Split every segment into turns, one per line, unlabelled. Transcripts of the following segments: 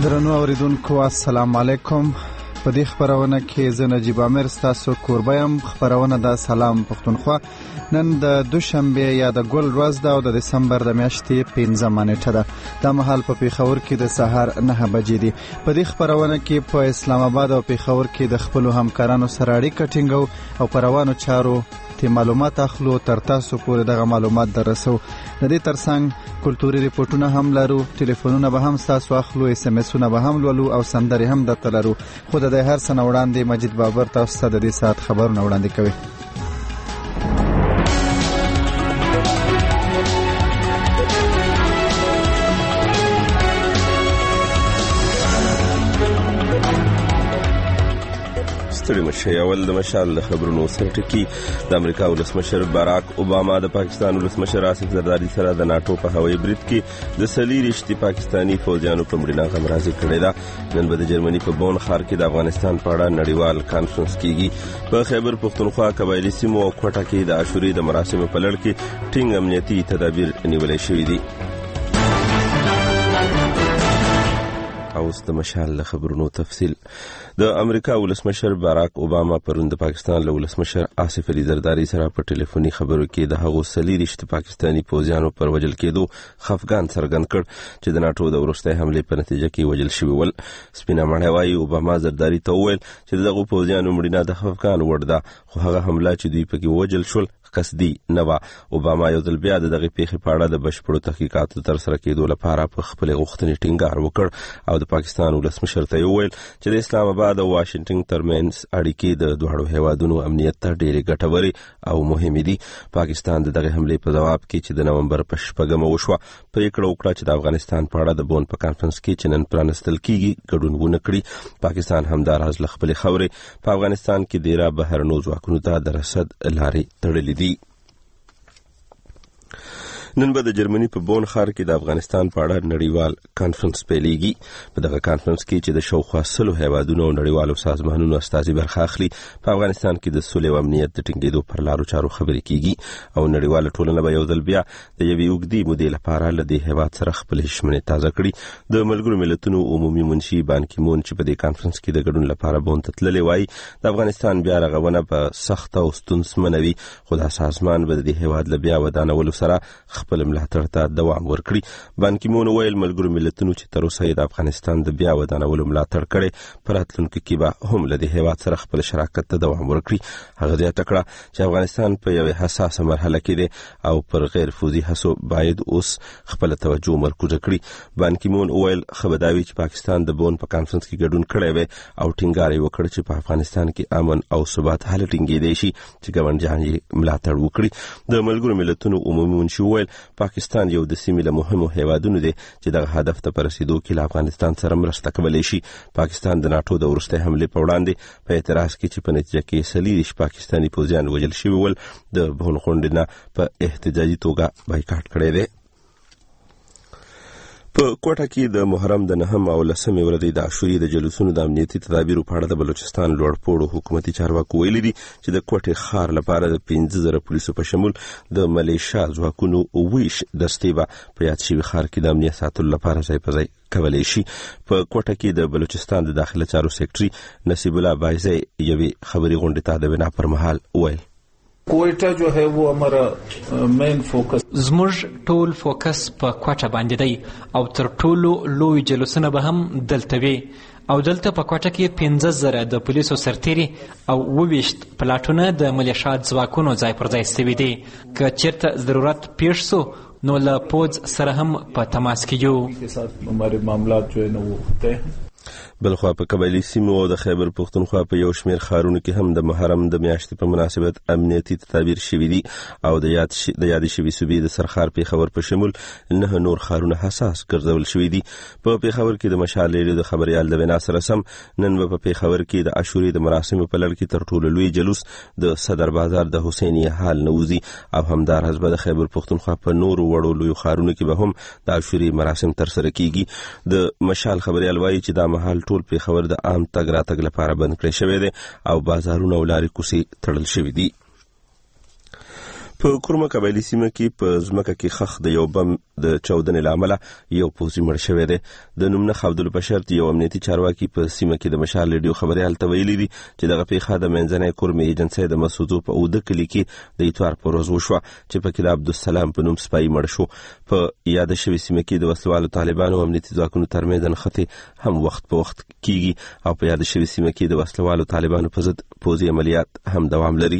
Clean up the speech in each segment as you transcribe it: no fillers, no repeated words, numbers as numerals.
درنو اوریدونکو السلام علیکم. په دې خبرونه کې زه نجیب امیر ستاسو کوربه یم. خبرونه د سلام پښتونخوا نن د دوشنبه یا د ګل ورځ ده او د دسمبر د میاشتې 15 نیټه ده. دا مهال په پیښور کې د سهار 9 بجې دي. په دې خبرونه کې په اسلام آباد او پیښور کې د خپل همکارانو سره اړیکه ټینګو او په روانو چارو ته معلومات اخلو، تر تاسو پورې دغه معلومات دررسو. د دې ترڅنګ کلتوري ریپورتونه هم لرو، ټلیفونونه به هم تاسو اخلو، اس ام اسونه به هم لولو او سندرې هم درته لرو. خو د هر څه نه وړاندې مجید بابر تاسو ته د دې ساعت خبرونه وړاندې کوي.
ستړي مشه. اول د مشال د خبرونو سرټکی. د امریکا ولسمشر باراک اوباما د پاکستان ولسمشر آصف زرداری سره د ناتو په هوایي برید کې د سلیریشتي پاکستانی فوجیانو په مړینه غمرازي کړې ده. نن به د جرمني په بون ښار کې د افغانستان په اړه نړیوال کانفرنس کیږي. په خیبر پښتونخوا قبایلی سیمو او کوټه کې د عاشوري د مراسمو په لړ کې ټینګ امنیتي تدابیر نیولې شوې دي. اوس د مشال د خبرونو تفصیل. د امریکا ولسمشر باراک اوباما پرون د پاکستان له ولسمشر آصف علي زرداری سره په ټلیفوني خبرو کې د هغو سلیریشت پاکستانی فوجیانو پر وژل کېدو خفګان څرګند کړ چې د ناتو د وروستۍ حملې په نتیجه کې وژل شوي ول. سپینه مړی وایي اوباما زرداری ته وویل چې دغه فوجیانو مړینه د خفګان وړ ده، خو هغه حمله چې دوی پکې وژل شول قصدي نه وه. اوباما یو ځل بیا دغه پیښې په اړه د بشپړو تحقیقاتو ترسره کېدو لپاره په خپلې غوښتنې ټینګار وکړ او د پاکستان ولسمشر ته وویل چې د اسلام آباد او واشنگټن ترمنځ اړیکې د دوه هیوادونو امنیت ته ډېرې ګټورې او مهمې دي. پاکستان د دغه حملې په جواب کې چې د نومبر په 6 وشوه پریکړه وکړه چې د افغانستان په اړه د بون په کانفرنس کې چې نن پرانستل کیږي ګډون ونه کړي. پاکستان همداراز له خپلې خاورې په افغانستان کې ډیره بهرنیو ځواکونو ته د رسد لارې تړلې دي. نن به د جرمني په بون ښار کې د افغانستان په اړه نړیوال کانفرنس پیلېږي. په دغه کانفرنس کې چې د شاوخوا 100 هیوادونو او نړیوالو سازمانونو استازي برخه اخلي، په افغانستان کې د سولې او امنیت د ټینګېدو پر لارو چارو خبرې کیږي او نړیواله ټولنه به یو ځل بیا د یوې اوږدې مودې لپاره له دې هیواد سره خپل شمنې تازه کړي. د ملګرو ملتونو عمومي منشي بان کی مون چې په دې کانفرنس کې د ګډون لپاره بون ته تللی وایي د افغانستان بیا رغونه په سخته او ستونزمنه وي، خو دا سازمان به د دې هیواد له بیا ودانولو سره خپل ملاتړ ته دوام ورکړي. بان کی مون ویل ملګرو ملتونو چې تر اوسه د افغانستان د بیا ودانولو ملاتړ کړي، په راتلونکي کې به هم له دې هیواد سره خپل شراکت ته دوام ورکړي. هغه زیاته کړه چې افغانستان په یوه حساسه مرحله کې دی او پر غیر فوزي هڅو باید اوس خپل توجه مرکوز کړي. بان کی مون ویل خبرداوي چې پاکستان د بون په کانفرنس کې ګډون کړی وي او ټینګار یې وکړ چې په افغانستان کې امن او ثبات حالت ټینګېدی شي چې ګاونډیان یې ملاتړ وکړي. د ملګرو ملتونو عمومي منشي ویل پاکستان یو د سیمې له مهمو هیوادونو دی چې دغه هدف ته په رسیدو کې له افغانستان سره مرسته کولی شي. پاکستان د ناتو د وروستۍ حملې په وړاندې په اعتراض کې چې په نتیجه کې سلیریش پاکستانی فوجیان وژل شوي ول د بون غونډې نه په احتجاجي توګه بایکاټ کړی دی. په کوټه کې د محرم د 9 او 10 ورځې د عاشوري د جلوسونو د امنیتي تدابیرو په اړه د بلوچستان لوړپوړو حکومتي چارواکو ویلي دي چې د کوټې ښار لپاره د 15,000 پولیسو په شمول د ملیشیا ځواکونو 20 دستې به په یاد شوي ښار کې د امنیت ساتلو لپاره ځای په ځای کولی شي. په کوټه کې د بلوچستان د داخله چارو سیکرټري نصیب الله بایزی یوې خبري غونډې ته د وینا پر مهال ویل
کوئټه جو ہے وہ ہمارا مین فوکس
زموږ ټول فوکس په کوټه باندې دی او تر ټولو لوی جلوسونه به هم دلته وي او دلته په کوټه کې 15,000 د پولیسو سرتیري او 20 پلاټونه د ملیشیا ځواکونو ځای پر ځای شوي دي. که چیرته ضرورت پیښ شو نو له پوځ سره هم په تماس کې یو.
ہمارے معاملات جو ہے نو ہوتے ہیں.
بلخوا په قبایلی سیمو او د خیبر پښتونخوا په یو شمیر ښارونو کې هم د محرم د میاشتې په مناسبت امنیتي تدابیر شوي دي او د یادې شوي صوبې د سرخار پیښور په شمول 9 نور ښارونه حساس ګرځول شوي دي. په پیښور کې د مشال ریډیو د خبريال د وینا سره سم نن په پیښور کې د عاشوري د مراسمو په لړ کې تر ټولو لوی جلوس د صدر بازار د حسیني حال نوزي او همدارس به د خیبر پښتونخوا په نورو وړو لوی ښارونو کې به هم د عاشوري مراسم تر سره کیږي. د مشال خبريال وایي چې دا مهال ټول پیښور د عام تګ راتګ لپاره بند کړی شوی دی او بازارونه او لارې کوڅې تړل شوي دي. په په کورما قبایلی سیمه کې په ځمکه کې خخ د یو بم د چاودنې له امله یو پوځي مړ شوی دی. د نوم نه ښودلو په شرط یو امنیتي چارواکي په سیمه کې د مشال ریډیو خبریال ته ویلي دي چې دغه پیښه د منځنۍ کورمې ایجنسۍ د مسعودو په اوده کلي کې د اتوار په ورځ وشوه چې پکې د عبدالسلام په نوم سپایي مړ شو. په یاده شوې سیمه کې د وسلوالو طالبانو او امنیتي ځواکونو ترمنځ نښتې هم وخت په وخت کیږي او په یاده شوې سیمه کې د وسلوالو طالبانو په ضد پوځي عملیات هم دوام لري.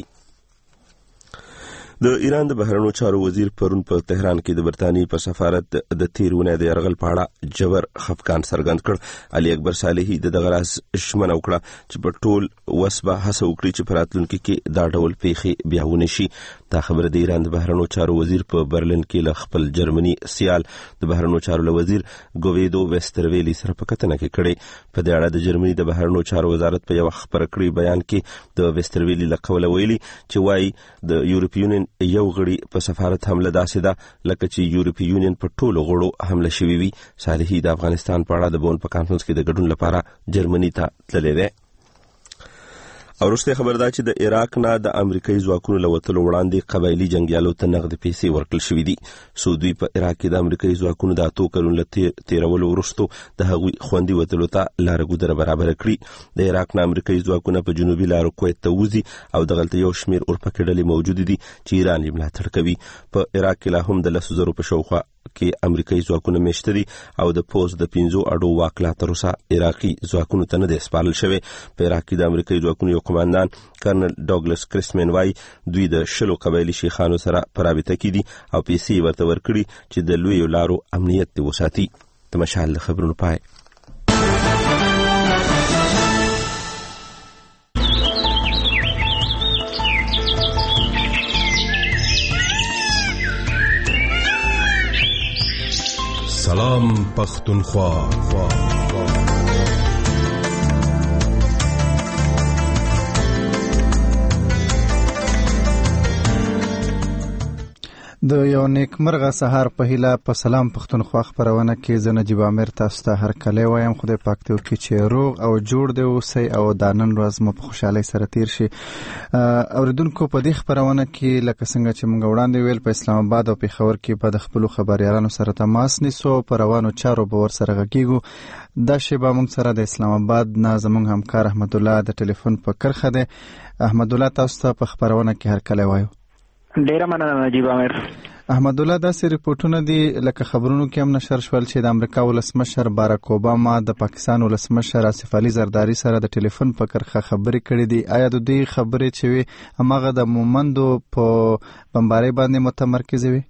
د ایران د بهرنیو چارو وزیر پرون په تهران کې د برتانیې په سفارت د تیر اونۍ د یرغل په اړه جبر خفقان څرګند کړ. علي اکبر صالحي د دغه راز ژمنه وکړه چې په ټول وس به هڅه وکړي چې په راتلونکي کې دا ډول پیښې بیا ونه شي. دا خبره د ایران د بهرنیو چارو وزیر په برلین کې له خپل جرمني سیال د بهرنیو چارو له وزیر ګویدو ویسترویلی سره په کتنه کې کړې. په دې اړه د جرمني د بهرنیو چارو وزارت په یو خبر کړی بیان کې د ویسترویلی له قوله ویلي چې وايي د یورپي یونین یو غړي په سفارت حمله داسې ده لکه چې یورپي یونین په ټولو غړو حمله شوې وي. صالحي د افغانستان په اړه د بون په کانفرنس کې د ګډون لپاره جرمني ته تللی دی. او وروسته خبر ده چې د عراق نه د امریکایي ځواکونو له وتلو وړاندې قبایلي جنګیالو ته نغدې پیسې ورکړل شوې دي. سعودي په عراق کې د امریکایي ځواکونو د 8 کلونو له تیرولو وروسته د هغوی خوندي وتلو ته لاره ګودره برابر کړي. د عراق نه امریکایي ځواکونه په جنوبي لارو کویت ته وځي او دغلته یو شمیر اورپکې ډلې موجود دي چې ایران یې ملاتړ کوي. په عراق کې لا هم د 10,000 په شاوخوا کې امریکایي ځواکونه میشته دي او د پوز د 5 اډو واک لا تر اوسه عراقي ځواکونو ته نه دی سپارل شوی. په عراق کې د امریکایي ځواکونو یو قوماندان کرنل ډاګلس کریسمن وايي دوی د 10 قبایلي شیخانو سره په رابطه کې دي او پیسې ورته ورکړي چې د لویو لارو امنیت دې وساتي. د مشال خبرونو پای.
سلام پختونخوا.
د یو نیکمرغه سهار په هیله په سلام پختونخوا خبرونه کې زه نجیب عامر تاسو ته هرکلی وایم. خدای پاک دې وکړي چې روغ او جوړ دې اوسئ او دا نن ورځ مو په خوشحالۍ سره تیر شي. اوریدونکو په دې خبرونه کې لکه څنګه چې موږ وړاندې ویل په اسلام آباد او پیښور کې په د خپلو خبريالانو سره تماس نیسو په روانو چارو به ورسره غږیږو. دا شیبه موږ سره د اسلام آباد نه زموږ همکار احمد الله د ټلیفون په کرخه دی. احمد الله تاسو ته په خبرونه کې هرکلی وایو.
ډیره مننه نجیب عامر.
احمد الله داسې ریپورتونه دي لکه خبرونو کې هم نشر شول چې د امریکا ولسمشر باراک اوباما د پاکستان ولسمشر آصف علي زرداری سره د ټلیفون په کرخه خبرې کړې دي. آیا د دې خبرې چې وي هماغه د مومندو په بمبارۍ باندې متمرکز وي؟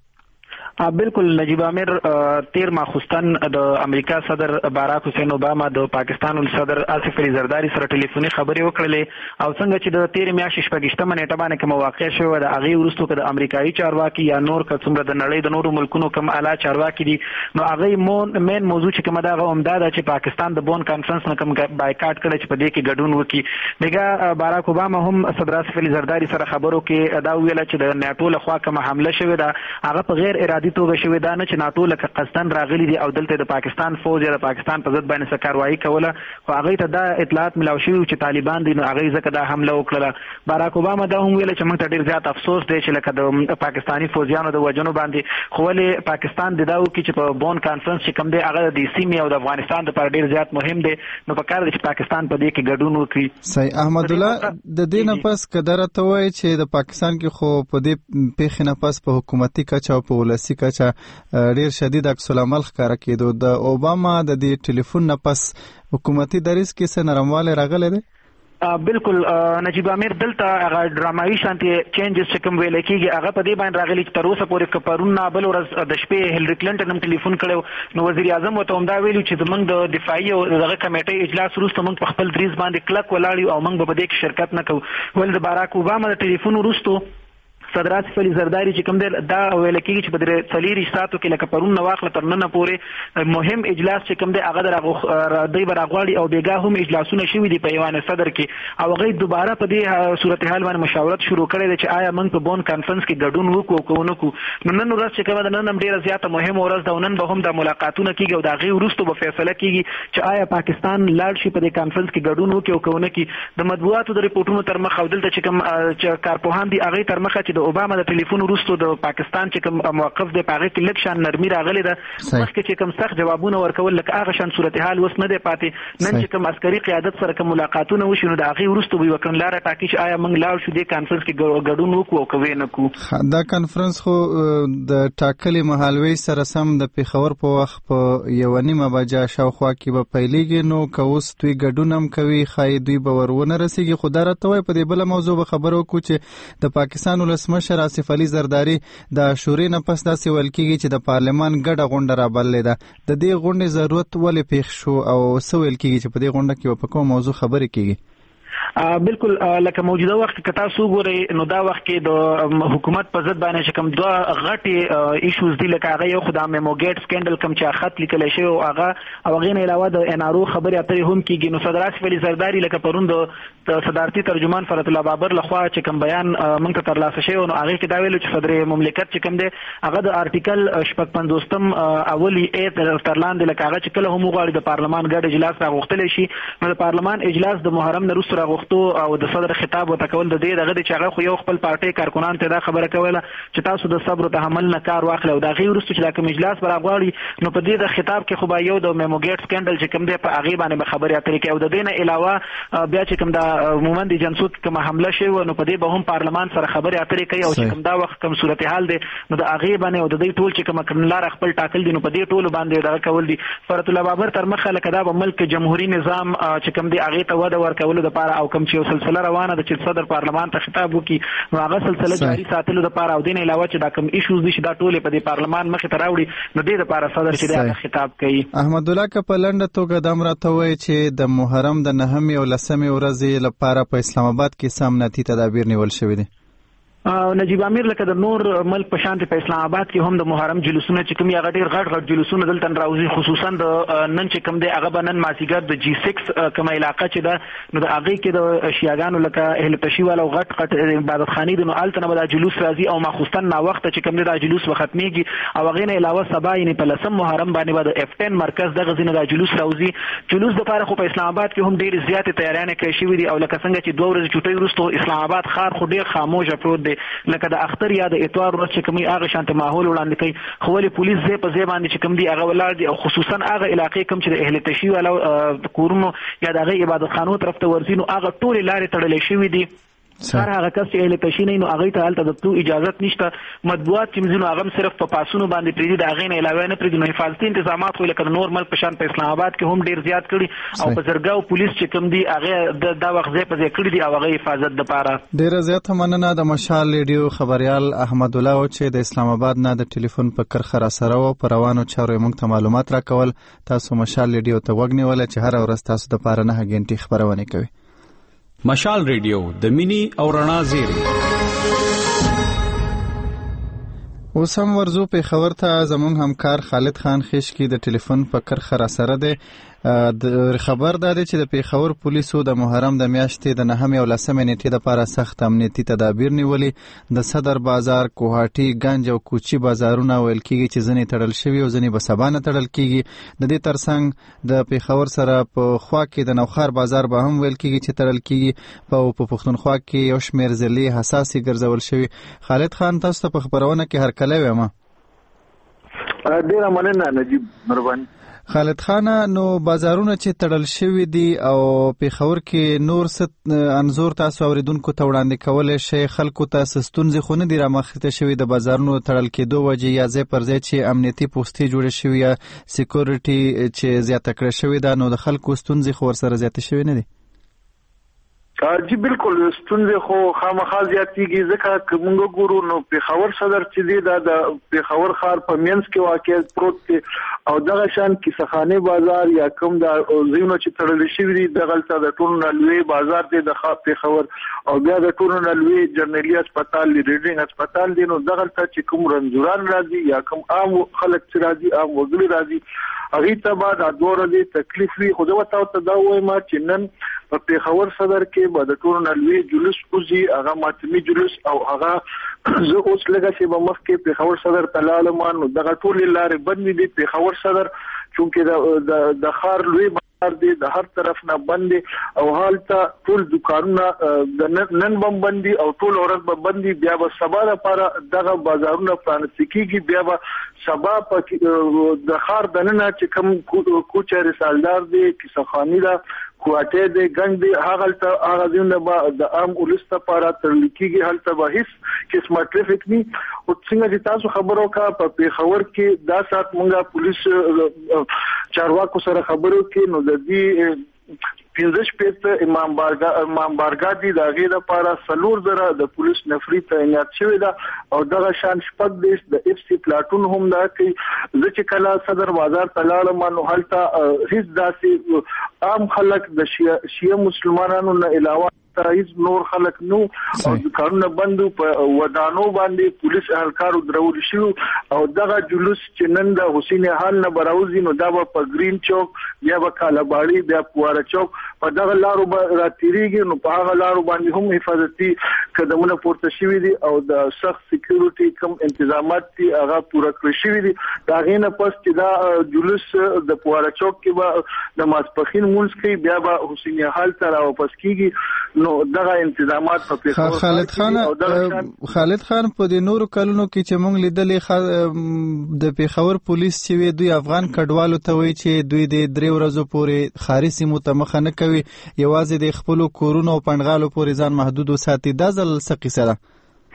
بالکل نجیب عامر. تیر ماخوستن د امریکا صدر باراک حسین اوباما د پاکستان صدر آصف علي زرداری سره ټلیفوني خبرې وکړلې او څنګه چې د تیر میاشتې 28 نیټه باندې کوم واقع شوه د هغه وروسته د امریکایي چارواکي یا نور څومره د نړۍ د نورو ملکونو کوم اعلی چارواکي دي نو هغه مین موضوع چې کومه دا عمده ده چې پاکستان د بون کانفرنس نه کوم بایکاټ کړي چې په دې کې ګډون وکړي. دغه باراک اوباما هم صدر آصف علي زرداری سره خبرو کې دا ویل چې د ناتو له خوا کوم حمله شوه ده هغه په غیر ارادي توګه شوی دا نه چې ناتو لکه قصدن راغلي دي او دلته د پاکستان فوج یا د پاکستان په ضد باندې څه کاروایی کوله خو هغه ته دا اطلاعات ملاو شوی چې طالبان دي نو هغه ځکه دا حمله وکړه. باراک اوباما دا هم ویل چې موږ ته ډیر زیات افسوس دی چې لکه د پاکستاني فوجیانو د وجنو باندې خو ولې پاکستان د داو کې چې په بون کانفرنس چې کوم دی هغه د سیمې او د افغانستان لپاره ډیر زیات مهم دی نو په کار دی چې پاکستان په دې کې ګډون وکړي.
صحیح. احمد الله د دې نه پس کدره ته وایي چې د پاکستان کې خو په دې پیښې نه پس په حکومتي کچه او په ولسی کچه ډیر شدید عکس العمل ښکاره کېدو. د اوباما د دې ټلیفون نه پس حکومتي دریځ کې څه نرموالی راغلی دی؟
بالکل نجیب عامر دلته هغه ډرامایي شانتي چینجز چې کوم ویل کېږي هغه په دې باندې راغلي چې تر اوسه پورې کپرون نه بل ورځ د شپې هیلری کلینټن هم ټلیفون کړو نو وزیر اعظم وته هم دا ویلو چې موږ د دفاعي او دغه کمیټې اجلاس وروسته موږ په خپل دریځ باندې کلک ولاړ یو او موږ به په دې کې شرکت نه کوو. ول د باراک اوباما د ټلیفون وروسته صدر آصف علي زرداری چې کوم دی دا ویل کېږي چې په دې 4 ساعتو کې لکه پرون نه واخله تر نن پورې مهم اجلاس چې کوم دی هغه د دوی براغواړي او بیګا هم اجلاسونه شوي دي په ایوان صدر کې او هغه دوباره په دې صورتحال باندې مشاورت شروع کړي دي چې آیا موږ په بون کانفرنس کې ګډون وکړو او نو نو نن ورځ چې کومه ده نن هم ډیره زیاته مهمه ورځ ده نن به هم د ملاقاتونه کېږي او د هغې وروسته به فیصله کېږي چې آیا پاکستان لاړ شي په دې کانفرنس کې ګډون وکړي او که ونه کړي. د مطبوعاتو د ریپورټونو تر مخ او دلته چې کوم کارپوهان دي هغې تر مخه چې د اوباما د ټلیفون وروسته د پاکستان چې کوم موقف دی په هغه کې لږ شان نرمي راغلی ده. مخکې چې کوم سخت جوابونه ورکول لکه هغه شان صورتحال اوس نه دی پاتې. نن چې کوم عسکري قیادت سره کوم ملاقاتونه وشي نو د هغې وروسته به یوه کړنلاره ټاکي چې آیا موږ لاړ شو دې کانفرنس کې ګډون وکړو او که نه کړو.
دا کانفرنس خو د ټاکلې مهالوي سره سم د پېښور په وخت په 1:30 بجه شاوخوا کې به پیلېږي. نو که اوس دوی ګډون هم کوي ښایي دوی به ور ونه رسېږي. خو دا راته وایي په دې بله موضوع به خبره وکړو چې د پاکستان ولسمشر آصف علي زرداري د عاشورې نه پس داسې ویل کېږي چې د پارلمان ګډه غونډه رابللې ده. د دې غونډې ضرورت ولې پېښ شو او څه ویل کېږي چې په دې غونډه کې به په کومه موضوع خبرې کېږي؟
بالکل لکه موجوده وخت کې تاسو وګورئ نو دا وخت کې د حکومت په ضد باندې چې کوم دوه غټي ایشوز دي لکه هغه یو خدای میمو ګیټ سکینډل کوم چې خط لیکل شوی او هغه غین علاوه د ان ار او خبرې اترې هم کیږي. نو صدر آصف علي زرداري لکه پرون د صدارتي ترجمان فرات الله بابر لخوا چې کوم بیان موږ ته ترلاسه شوی نو هغه کې دا ویلو چې صدر مملکت چې کوم دی هغه د آرټیکل 55 اولی ایت ترلاندې لکه هغه چې کله هم غواړي د پارلمان ګډ اجلاس راغوښتل شي نو د پارلمان اجلاس د محرم نه وروسته راغوښتو او د صدر خطاب وتکول د دې دغه چې هغه خو یو خپل پارټي کارکونان ته دا خبره کوله چې تاسو د صبر او تحمل نه کار واخلئ او دا غي وروسته چې دا کوم اجلاس براغواړي نو په دې د خطاب کې خو به یو د میمو ګیټ سکینډل چې کوم دی په هغه باندې خبرې اترې کوي او د دې نه علاوه بیا چې کوم دا عموما د جنسوت کوم حمله شوی نو په دې به هم پارلمان سره خبرې اترې کوي او چې کوم دا وخت کوم صورتحال دی نو د هغه باندې او د دې ټول چې کوم کړنلار خپل ټاکل دي نو په دې ټول باندې دا کول دي. فرات الله بابر تر مخه لکه دا په ملک جمهوریت نظام چې کوم دی هغه ته وده ورکول د پاره او کوم چې سلسله روانه ده چې صدر پارلمان ته خطاب وکړي نو هغه سلسله جاری ساتلو د پاره او دین علاوه چې دا کوم ایشوز دي چې دا ټول په دې پارلمان مخې ته راوړي نو د لپاره صدر چې دا خطاب کوي.
احمد الله که په لنډه توګه دا راته وایي چې د محرم د 9 او 10 ورځې لپاره په اسلام آباد کې سمنتي تدابیر نیول شوی دي.
نجیب امیر لکه د نور ملک په شان په اسلام آباد کې هم د محرم جلوسونه چې کوم یغه ډیر غټ جلوسونه دلته راوځي خصوصا د نن چې کوم دی هغه بنن مازیګر د G6 کومه علاقه چې ده نو د هغه کې د شیعاګانو لکه اهل تشیع او غټ عبادت خاني د نو الته نه د جلوس راځي او ماخوستن نا وخت چې کوم دی د جلوس وختميږي او هغه نه علاوه سبا یې په لسم محرم باندې د F10 مرکز د غزنه د جلوس راوځي. جلوس د پاره خو په اسلام آباد کې هم ډیر زیاتې تیاریانې کوي شوې دي او لکه څنګه چې 2 ورځې چټي وروسته اسلام آباد ښار خو ډیر خاموش پروت دی لکه د اختر یا د اتوار ورځ چې کومي هغه شانته ماحول وړاندې کوي خو ولې پولیس زې په زې باندې چې کوم دی هغه ولر دي او خصوصا هغه علاقې کوم چې د اهل تشیع او کورونو یا د هغه عبادت خانو طرف ته ورځي نو هغه ټول لارې تړلې شوې دي. هر هغه کس چې اهل تشیع نه نو هغه ته حالت د تو اجازه نشته. مطبوعات چې مزینو هغه صرف په پاسونو باندې پریدي د هغه نه علاوه نه پریدي نو حفاظتي تنظیمات خو لکه نورمال په شان په اسلام آباد کې هم ډیر زیات کړي او په زرګاو پولیس چې کوم دی هغه د وخت ځای په ځای کړی دی او هغه حفاظت د پاره
ډیر زیات مننه. د مشال ریډیو خبريال احمد الله او چې د اسلام آباد نه د ټلیفون په کرخه را سره و پر روانو چارو موږ ته معلومات راکول. تاسو مشال ریډیو ته وګنیول چې هر ورځ تاسو د پاره 9 غنټې خبرونه کوي.
مشال ریډیو د مینی او رڼا زیری.
اوس هم ورزو په خبر ته زمونږ همکار خالد خان خشکی د ټلیفون په کرخه را سره دی. د خبر ده چې د پیښور پولیسو د محرم د میاشتې د 9 او 10 نیټې لپاره سخت امنیتي تدابیر نیولې. د صدر بازار، کوهاټي، گنج او کوچی بازارونه ویل کېږي چې ځنې تړل شوي او ځنې به سبا نه تړل کېږي. د دې ترڅنګ د پیښور سره په خوا کې د نوخار بازار به هم ویل کېږي چې تړل کېږي. په پښتونخوا کې یو شمېر ضلعې حساسې ګرځول شوي. خالد خان تاسو ته په خبرونه کې هرکلی وایم.
ډیره مننه نجیب مهرباني.
خالد خان نو بازارونه چې تړل شوي دي او پیښور کې نور ست انزور تاسو اوریدونکو ته وړاندې کولای شي خلکو ته ستونزې خو نه دي رامخته شوي د بازارونو تړل کېدو وجې یا ځای پر ځای چې امنیتي پوستې جوړې شوي یا سکیورټي چې زیاته کړې شوې ده نو د خلکو ستونزې خو ورسره زیاتې شوي نه دي.
جی بالکل ستونزې خو خامخا زیاتېږي ځکه که موږ ګورو نو پیښور صدر چې دی دا د پیښور ښار په منځ کې واقع پروت دی او دغه شان کیسهخانه بازار یا کوم د ځایونو چې تړل شوي دي دغلته د ټولو نه لوی بازار دی د پیښور او بیا د ټولو نه لوی جنرالي هسپتال ریډینګ هسپتال دی نو دغلته چې کوم رنځوران راځي یا کوم عام خلک چې راځي عام وګړي راځي هغه ته بعد د دوه ورځې تکلیف وي. خو دا وتاو دا وایم چې نن په پیښور صدر کې به د ټولو نه لوی جلوس وزي هغه ماتمي جلوس او هغه زه اوس لږه چې به مخکې پیښور صدر ته لاړم نو دغه ټولې لارې بندې دي. پیښور صدر چونکې د ښار لوی د هر طرف نه بند او حالت ټول دکانونه نن بم بندي او ټول ورځ به بندي بیا به سبا لپاره دغه بازارونه پرانیستي کیږي بیا به سبا په د خار دننه چې کوم کوچه رسالدار دي کیسخانی دا کوټه دې ګنګ دي هغه ځینې به د عام ولس لپاره ترلیکيږي هلته به هیڅ قسمه ټریفیک ني او څنګه چې تاسو خبرو کا په پیښور کې دا سات مونږه پولیس چارواکو سره خبرو کې نو د دې 15 پېټ امام بارګا دي د غیر لپاره سلور زره د پولیس نفری تعینات شوی دا او دغه شان شپږ دیش د اف سی پلاټون هم دا کوي چې کله صدر بازار تلاړ مانو حالت هیڅ داسې عام خلک د شیعه مسلمانانو نه علاوه هیڅ نور خلک نو او کارونه بندو په ودانو باندې پولیس اهلکارو درول شي او دغه جلوس چې نن د حسین حال نه براوزي نو دا په گرین چوک یا په کالاباړي بیا پواره چوک په دغه لارو راتيريږي نو په هغه لارو باندې هم حفاظتي قدمونه پورته شوي دي او د سخت سکیورټي کم تنظیمات دي هغه پوره کړی شوي دي دا غینه پس چې دا جلوس د پواره چوک کې به د ماسپخین مونږ کې بیا به حسین حال تر واپس کیږي نو دغه انتظامات په پیښور
خالد خان په د نورو کلونو کې چې مونږ لیدلې د پیښور پولیس چې دوی افغان کډوالو ته وایي چې دوی د 3 ورځې پورې خاري سیمو ته مخه نه کوي یوازې د خپل کورونو او پنډغالو پورې ځان محدود وساتي دا ځل څه قصه ده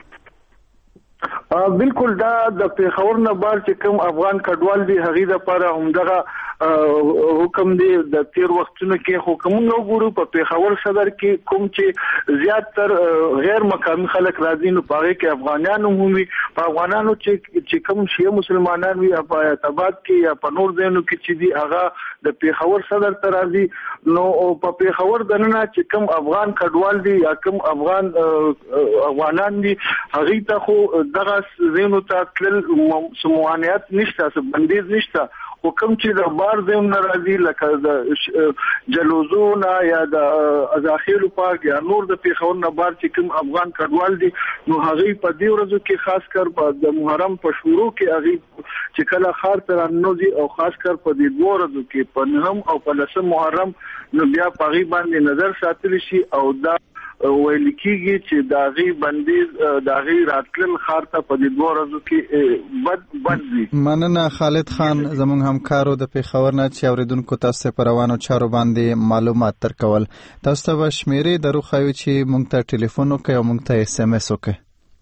بالکل دا د پیښور نه بار چې کوم افغان کډوال دي هغه د لپاره همدغه حکم دی د تیر وختونو کې حکم نو ګورو په پیښور صدر کې کوم چې زیات تر غیر مقامی خلک راځي نو پاره کې افغانانو همي په افغانانو چې کوم شیعه مسلمانان وي په اتباد کې یا په نور ځینو کې چې دی هغه د پیښور صدر ته راځي نو په پیښور دننه چې کوم افغان کډوال دي یا کوم افغانان دي هغه ته خو دغه زینو ته تل سموانیت نشته څه بندیز نشته حکم چې د بار زم ناراضي لکه د جلوزونه یا د ازاخیل پاک یا نور د پیښور نه بار چې کوم افغان کډوال دي نو هغه په دې ورځو کې خاص کر په د محرم په شروع کې هغه چې کله خار تر نوځي او خاص کر په دې دوه ورځو کې په نهم او په لسم محرم نو بیا په غي باندې نظر ساتل شي او دا ویل کیږي چې داغي بندیز داغي راتل خار ته په دې دوه ورځو کې بد دي
مننه خالد خان زموږ همکارو د پیښور نه چې اوریدونکو تاسو په روانو چارو باندې معلومات ترکول تاسو ته شمیرې درو خو چې مونږ ته ټلیفون وکړئ او مونږ ته اس ام اس وکړئ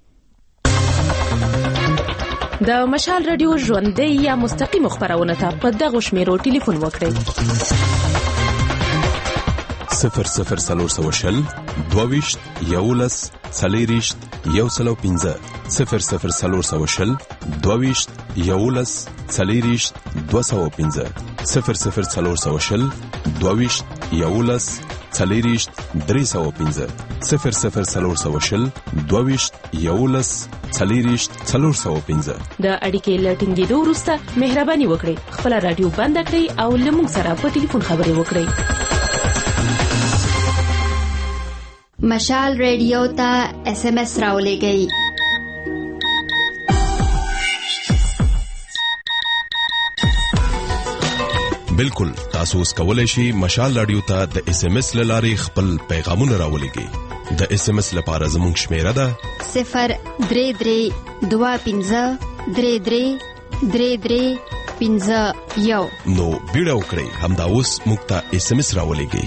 د مشال رادیو ژوندۍ یا مستقیم خبرونه ته په دغه شمیرو ټلیفون وکړئ
0040 22 11 40 115 0040 22 11 40 215 0040 22 11 40 315 0040 22 11 40 415
د اړیکې لټینګېدو وروسته مهرباني وکړئ خپل رادیو بند کړئ او لمونږ سره په ټلیفون خبرې وکړئ
مشال ریډیو ته اس ام اس راولېږئ
بالکل تاسو اوس کولای شئ مشال رادیو ته د اس ام اس لارې خپل پیغامونه راولېږئ د اس ام اس لپاره زموږ شمیره ده
03323333351
نو بیړه وکړئ همدا اوس موږ ته اس ام اس راولېږئ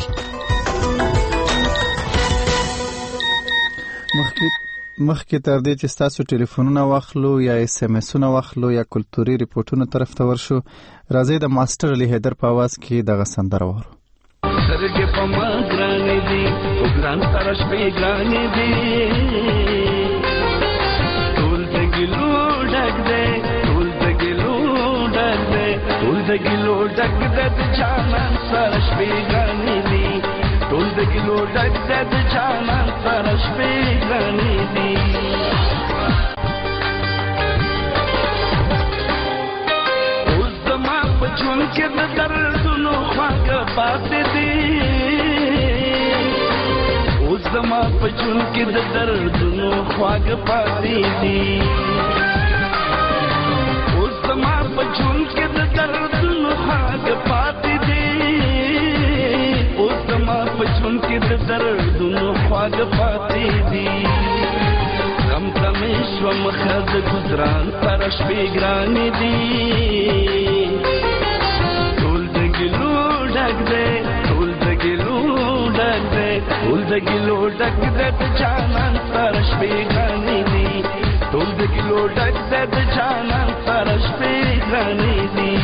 مخکې تر دې چې تاسو ټلیفونونه واخلو یا اس ام اسونه واخلو یا کلتوري ریپورتونو طرف ته ورشو راځي د ماستر علي حیدر په आवाज کې دغه سندره وورو
سرګې په ما ګرانې دي او ګران ترش په ګرانې دي ټول د ګلو ډک دې ټول د ګلو ډک دې ټول د ګلو ډک دې جانان ترش په ګرانې دي ټول د ګلو ډک دې جانان ترش په ګرانې دي اوس زما په ژوند کې د دردونو خواږه پاتې دي اوس زما په ژوند کې د دردونو خواږه پاتې دي اوس زما په ژوند کې د دردونو خواږه پاتې دي ژوند کې د دردونو خواږه پاتې دي غم ته مې شوه مخه د ګزران سره شپې ګرانې دي ټول د ګیلو ډک دی ټول د ګیلو ډک دی ټول د ګیلو ډک دی د جانان سره شپې ګرانې دي ټول د ګیلو ډک دی د جانان سره شپې ګرانې دي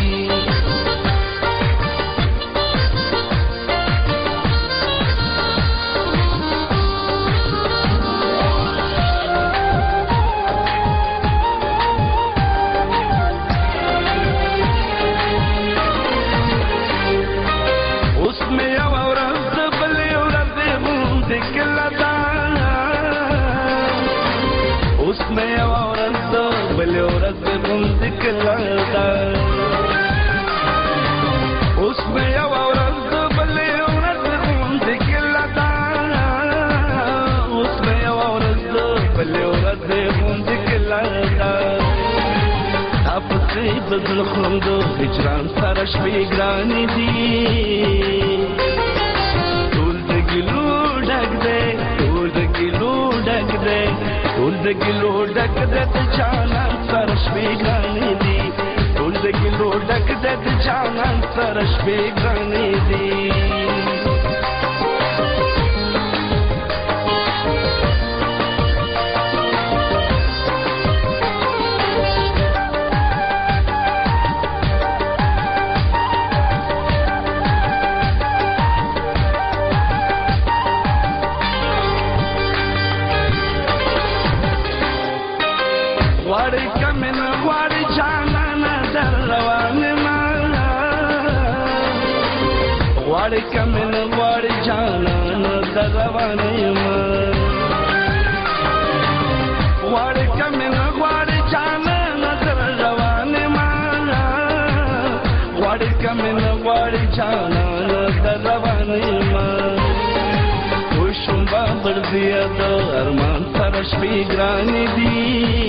بدل خوندو هجران سره شپې ګرانې دي ټول د ګیلو ډک دی ټول د ګیلو ډک دی ټول د ګیلو ډک دی د جانان سره شپې ګرانې دي ټول د ګیلو ډک دی د جانان سره شپې ګرانې دي کمن غواړي جانان در روان یم غواړي کمن غواړي جانان در روان یم غواړي کمن غواړي جانان در روان یم خوشم بابر دیا د ارمان سره شپې ګرانې دي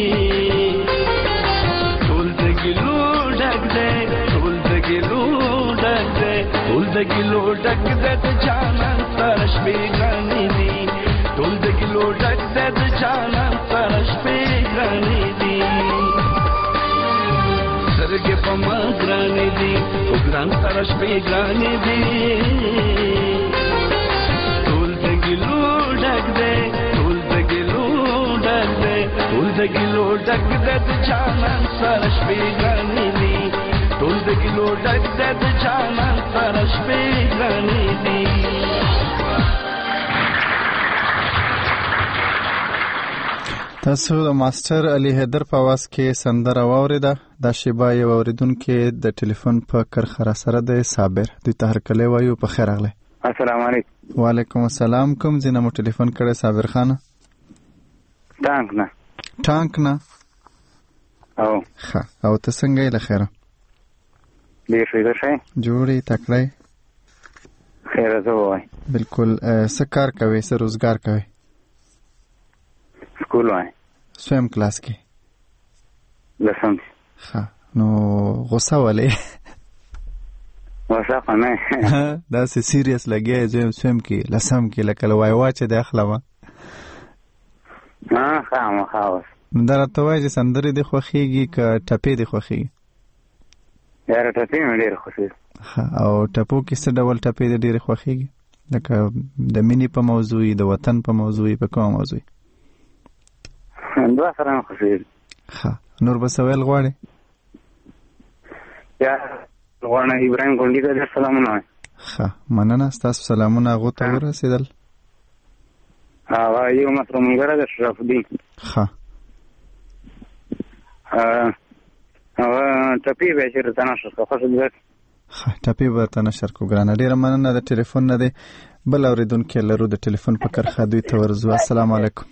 ټول د ګیلو ډک دی ټول د ګیلو ډک دی ټول د ګیلو ډک دی د جانان سره شپې ګرانې دي ټول د ګیلو ډک دی د جانان سره شپې ګرانې دي سترګې په ما ګرانې دي او ګران سره شپې ګرانې دي ټول د ګیلو ډک دی ټول د ګیلو ډک دی ټول د ګیلو ډک دی د جانان سره شپې ګرانې دي ټول د ګیلو ډک دی د جانان سره شپې ګرانې دي
تاسو د ماستر علي حیدر په आवाज کې سندره واوریده د شیبا یو اوریدونکو د ټلیفون په کرخه را سره د صابر د تهرکلې وایو په خیر اغله
السلام علیکم
وعلیکم السلام کوم زینه مو ټلیفون کړی صابر خان ټانک نه
او
ښه او ته څنګه یې لخيره
دې څه شي
جوړی تکړه
خیر زه وای
بالکل څه کار کوي څه روزګار کوي
سکول وای
سویم کلاس کې
لسم
ښه نو غوسه ولې
غوسه نه
دا سې سیریس لګي چې سویم کې لسم کې لکه وای واچ د اخلمه
خامخاوس
دا راته وایي چې سندرې د خوښیږي که ټپې د خوښیږي
یاره ټپې مې ډېرې خوښیږي
او ټپو کې څه ډول ټپې د ډېرې خوښیږي لکه د مینې په موضوع د وطن په موضوع په کومه موضوع
دوه سره مې خوښیږي
نور به څه ویل غواړې
یا غواړم ابراهیم ګونډي ته ډېر سلامونه وایم
ښه مننه ستاسو سلامونه هغو ته ورسېدل
هغه یو مصر ملګری د شرف الدین
ښه
هغه ټپې به چې ورته نشر کړه خوښ دې
ټپې به ورته نشر کړو ګرانه ډېره مننه د ټلیفون نه دی بل اورېدونکی لرو د ټلیفون په کرښه دوی ته ورځو السلام علیکم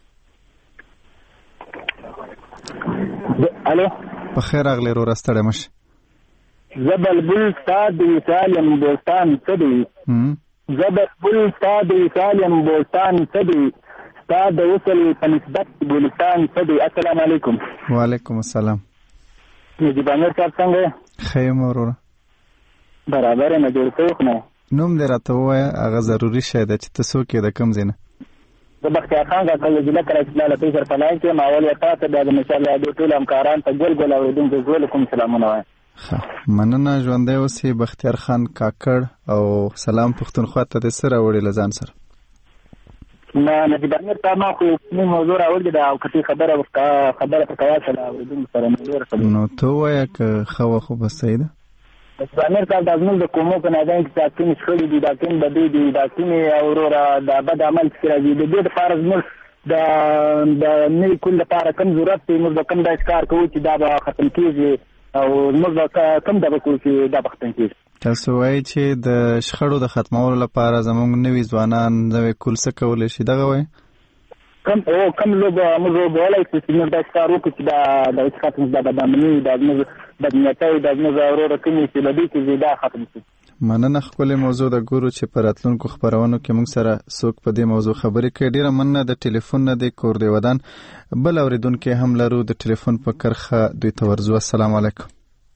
الو
په خیر راغلی وروره ستړی مه شې
زه بلبل ستا د وصال یم بوستان څه دی زه بلبل ستا د وصال یم بوستان څه دی ستا د وصل په نسبت ګلستان څه دی السلام علیکم
وعلیکم السلام
نجیب امیر صاحب څنګه
ښه یم وروره
برابر یم جوړ څه وخت نه
نوم دې راته ووایه، هغه ضروري شی ده چې ته څوک یې، د کوم ځای نه؟
زه بختیار خان کاکړ له ضلع کراچۍ له پیسر فلاین کې ماول یا تاسو د مشال د ټول همکاران ته ګل اوریدونکو زول کوم سلامونه وایم.
مننه، ژوندی اوسې بختیار خان کاکړ. او سلام پښتونخوا ته دې څه راوړې له ځان سره؟
نه نجیب امیر ته ما خو کوم موضوع راوړې ده او کتي خبره په کوا سره اوریدونکو سره مې
نو ته وایه که ښه وه خو بس صحیح ده.
نجیب امیر صاحب د زموږ د قومو په نظام کې ساکن شخړې دي، دا کین بدې دي، دا کین اوروره د بد عمل څخه راځي. د دې لپاره زموږ د نوي کول لپاره کوم ضرورت دی، موږ کوم داسې کار کوو چې دا به ختم کېږي او موږ کوم دا به کوو چې دا به ختم کېږي.
تاسو وایي چې د شخړو د ختمولو لپاره زموږ نوي ځوانان نوی کول څه کولی شي، دغه وایي؟
کوم لوبه موږ وویلی شو چې موږ داسې کار وکړو چې دا ختم دا بدامني، دا زموږ بدنیتۍ، دا زموږ وروره کومې چې له دې کې دا ختم شي.
مننه، ښکلې موضوع ده. ګورو چې په راتلونکو خپرونو کې موږ سره څوک په دې موضوع خبرې کوي. ډېره مننه. د ټلیفون نه دی کور دی ودان بل اورېدونکی هم لرو د ټلیفون په کرښه دوی ته ورځو. السلام علیکم.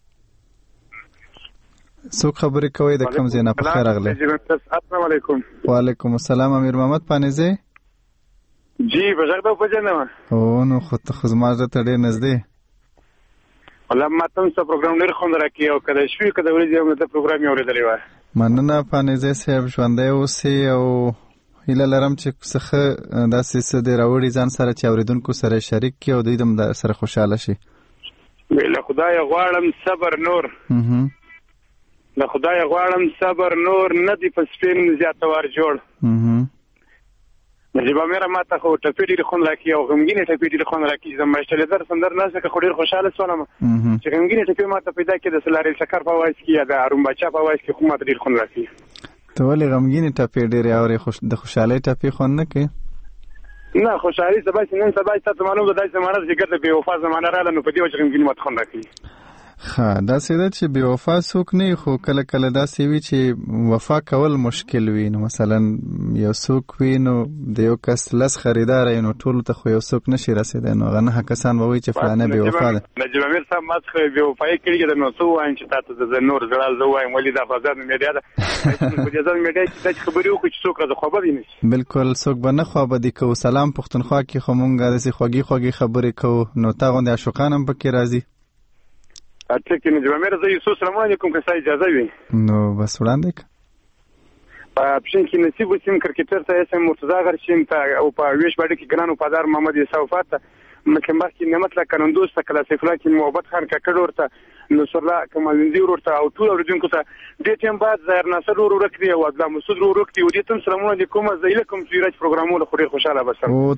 څوک خبرې کوي، د کوم ځای نه؟ په خیر راغلی.
السلام علیکم.
وعلیکم السلام. امیر محمد پانیزی
جی بغیر دا پېژنم.
او نو خو زما ته ډېر نږدې.
والله ما تاسو پروګرام ډېر خوند راکړی او کله شوي کله ورځې هم د پروګرام یې اورېدلی وای.
مننه پانیزی صاحب، ژوندی اوسې او هیله لرم چې څه داسې څه دې راوړي ځان سره چې اورېدونکو سره شریک کړي او دوی هم سره خوشحاله شي.
له خدایه غواړم صبر نور، له خدایه غواړم صبر نور، نه دی په سپین زیاتوار جوړ. نجیب امیر ما ته خو ټپې ډېرې خوند راکړي او غمګینې ټپې ډېرې خوند راکړي. زه مشتلېدر سندر نه ځکه خو ډېر خوشحاله شولم چې غمګینې ټپې ما ته پیدا کړي د سلاریل شکر په وایس کې یا د هارون باچا په وایس کې خو ما ته ډېر خوند راکړي.
ته ولې غمګینې ټپې ډېرې اورې، د خوشحالۍ ټپې خوند نه کوي؟
نه خوشحالي سبا چې نن سبا تاسو معلوم ده داسې زمانه چې ګرځي بې وفا زمانه رااله نو په دې وجه غمګینې ما ته خوند راکړي.
داسې ده چې بې وفا څوک نه، خو کله کله داسې وي چې وفا کول مشکل وي. نو مثلا یو څوک وي نو د یو کس لس خریدار وي نو ټولو ته خو یو څوک نشي رسېدی، نو هغه نهه کسان به وایي چې فلانه بې وفا ده.
نجیب امیر صاحب ما څخه بې وفایي کړې ده نو څه ووایم چې تا ته زه نور زړه زه ووایم ولې دا په ازاد میډیا ده. په دې ازاد میډیا کې داسې خبرې وکړو چې څوک راځه خوابدي نه شي. بالکل
څوک به نه خوابدي کوو. سلام پښتونخوا کې خو مونږ داسې خوږې خوږې خبرې کوو، نو تا غوندې عاشقان هم پکې راځي.
اته کې نجیب امیر زه یو څه سلام علیکم که ستا اجازه وي
نو بس وړاندې که
په اپشن کې نصیب وسیم کرکټر ته اسم مرتضی غرشین ته او په ویش باندې کې ګران وفادار محمد عیسی وفات ته مکه مخکې نعمت لا کنندوس ته کلا سیف الله کې محبت خان ککړ ورته نصر الله کمالندی ورته او ټول اوریدونکو ته دې ټیم بعد ظاهر ناصر ورکړي او عبد الله مسعود ورکړي او دې تم سلام علیکم زیلکم فیرج پروګرامونه خوري خوشاله بسم او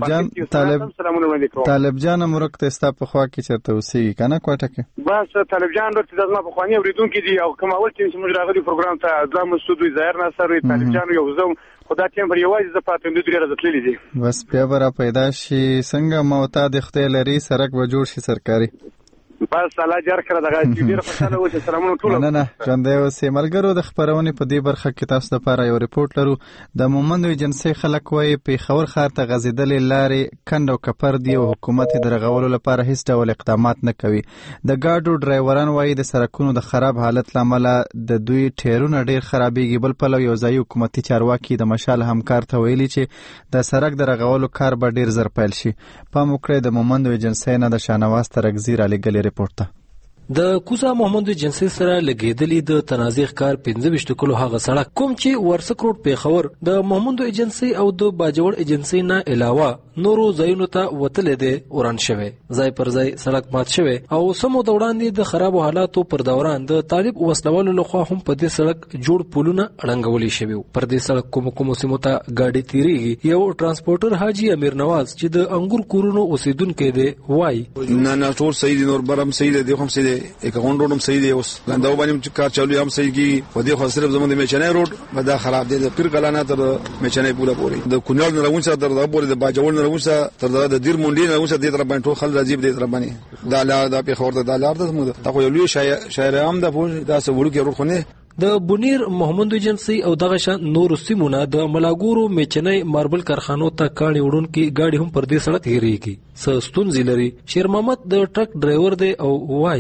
طالب جان مرکته استا په خوا کې چرته اوسېږي کنه کوټه کې
بس طالب جان ورته دغه په خواني اوریدونکو دي او کوم اول چې موږ راغلي پروګرام ته عبد الله مسعود ظاهر ناصر طالب جان یو زم خدا ټیم پر یوازې د پاتې دوی ډیره ځتلې دي
بس بیا برا پیدا شي څنګه موتا د خدای لري سرک به جوړ شي سرکاري
بس الله جار کړه دغه ډیره خوشاله و چې سلامونه ټول
نه ژوندې اوسې ملګرو د خبرونې په دې برخه کې تاسو لپاره یو ریپورت لرو د مومند ایجنسی خلک وایي پیښور ښار ته غځېدلې لارې کند او کپر دي او حکومت یې د رغولو لپاره هیڅ ډول اقدامات نه کوي د ګاډو ډرایوران وایي د سړکونو د خراب حالت له امله د دوی ټیرونه ډیر خرابېږي بل پلو یو ځایي حکومتي چارواکي د مشال همکار ته ویلي چې د سړک د رغولو کار به ډیر زر پیل شي پام وکړئ د مومند ایجنسی نه د شاهنواز ترکزي رالیږلي ریپورت
د کوزا محمد ایجنسی سره لګیدلی د تنازع کار 15 کلو هغه سړک کوم چې ورسک روډ پیښور د محمد ایجنسی او د باجوړ ایجنسی نه علاوه نورو ځایونو ته وتلې ده اوران شوه ځای پر ځای سړک مات شوه او سمو د وړاندې د خراب حالاتو پر دوران د طالب وسلوالو لخوا هم په دې سړک جوړ پولونه اړنګولې شوی پر دې سړک کوم سیمو ته گاډي تیریږي یو ترانسپورټر حاجی امیر نواز چې د انګور کورونو اوسیدونکو دی وای
نه ټول صحیح دي نور برم صحیح دي هم صحیح एक अकाउंट रोड हम सही दे उस लंदाव बानी कार चालू हम सही की वदे खो सिर्फ जमन में चेन्नई रोड बदा खराब दे फिर कलाना तर में चेन्नई पूरा पूरी द कुनल न रहुंसा तर द पूरी द बाजवल न रहुंसा तर द दिर मुंडी न रहुंसा दे तर बांटो खल राजीव दे तर बानी दाला दा पे खور द दाला द समुद تا خو یو شاعر عام د پوج دا سوړو کې روډ خونه
د بونیر محمد ایجنسی او دغه شان نور سیمونه د ملاګورو میچنۍ ماربل کارخانو ته کاڼي وړون کې گاډي هم پر دې سړک هریږي سستون زیلري شیر محمد د ټرک ډرایور دی او وای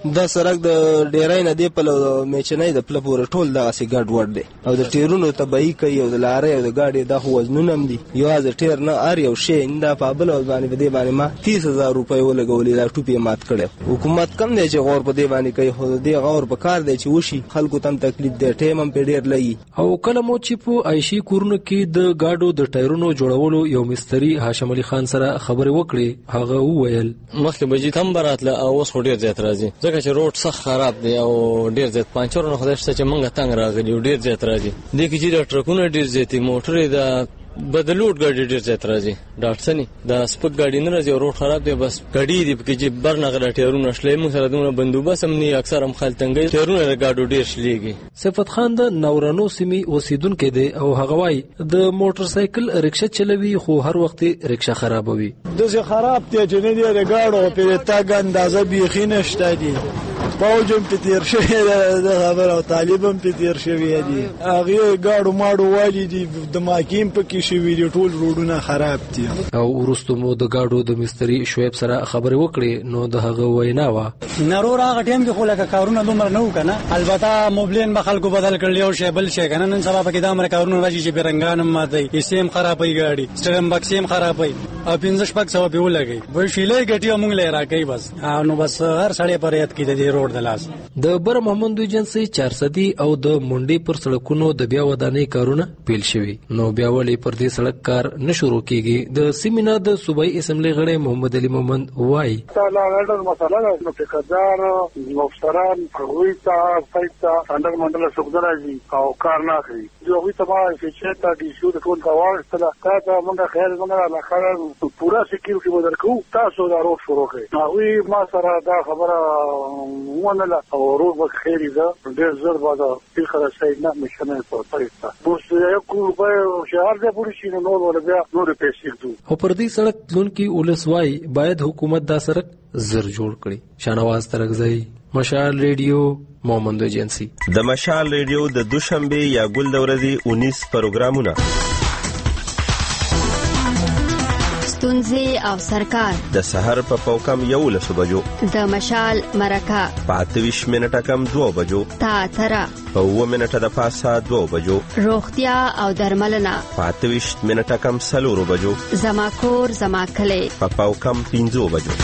دا سړک د ډیرای نه دی په میچنۍ د پله پورې ټول دغسې ګډ وډ دی او د ټیرونو تبعی کوي او د لارۍ او د ګاډي دا خو وزنونه هم دي یوازې ټیر نه هر یو شی دا په بل باندې په دې باندې ما 30,000 روپۍ ولګولې دا ټوپ یې مات کړی حکومت کم دی چې غور په دې باندې کوي خو د دې غور په کار دی چې وشي خلکو ته هم تکلیف دی ټیم هم پرې ډېر لګي
او کله مو چې په عایشي کورونو کې د ګاډو د ټایرونو جوړولو یو مستري هاشم علي خان سره خبرې وکړې هغه وویل
مخکې بجې کم براتله او اوس خو ډېر زیات راځي ځکه چې روډ سخت خراب دی او ډېر زیات پانچرونه خدای شته چې موږ تنګ راغلي او ډېر زیات راځي دې کې چې د ټرکونه ډېر زیاتې موټرې د بدلوټ ګاډي ډېر زیات راځي ډاټسني دا سپک ګاډي نه راځي او روډ خراب دی بس ګاډي دی پکې چې برنغه ټیرونه شلې موږ سره دونه بندوبست هم نه اکثر هم خلک تنګي ټیرونه ګاډو ډېر شلېږي
صفت خان د نورانو سیمې اوسیدونکو دی او هغه وايي د موټر سایکل رکشا چلوي خو هر وخت رکشا خرابوي
دغه خراب دی چې نه دی ګاډو په تاګ اندازه بيخي نشته دي پاوجم په تیر شوی د خبر او طالبم په تیر شوی دي هغه ګاډو ماډو والی دي د ماکیم په کې شوی دي ټول روډونه خراب دي
او ورستو مو د ګاډو د مستری شعیب سره خبرې وکړې نو د هغه وینا وا
نرور هغه ټیم کې خو لکه کارونه دومره نه وکنه البته موبلین به خلکو بدل کړل او شی بل شي کنه نن سبا په کې د امر کارونه راځي چې بیرنګانم ماته یې خرابې ګاډي سټرم بکسیم خرابې او 15 پک سو به ولګي وای شیلې ګټي موږ لې راکې بس نو بس هر سړی پر یاد کې د روډ د لاس
د بر محمد ایجنسی 400 او د منډي پر سړکونو د بیا ودانۍ کارونه پیل شوي نو بیا ولې پر دې سړک کار نه شروع کیږي د سیمینار د صوبایي اسمبلی غړي محمد علي مومند وای
تعالی غړي مسله ده نو ټیکدار مفسران غویتا فایتا اندر منډل سوګداري او کار نه کوي دوی ته ما چې تا دي شو د ټول کاوه ستله تا موږ خیر موږ لا خیر پورا سکیورټي ودرکو تاسو دا روډ شروع کړئ نو ما سره دا خبره ونه لا او روډ بخیری ده ډېر زر باندې په خره شي نه مشنه په طریقه بوس یو کو په شهر د پولیس نو نور بیا نور پیسې دو
او پر دې سړک لونکي ولسوای باید حکومت دا سړک زر جوړ کړي شانواز ترغزئی مشال ریډیو مومند ایجنسی
د مشال ریډیو د دوشنبه یا ګل د ورځې 19 پروګرامونه
ستونزې او سرکار
د سحر په پوکم 11 بجو
د مشال مرکه
25 منټه کم 2 بجو
تا ترا
په 2 منټه د پاسه 2 بجو
روغتیا او درملنه
25 منټه کم 4 بجو
زما کور زما کلی
په پوکم 15 بجو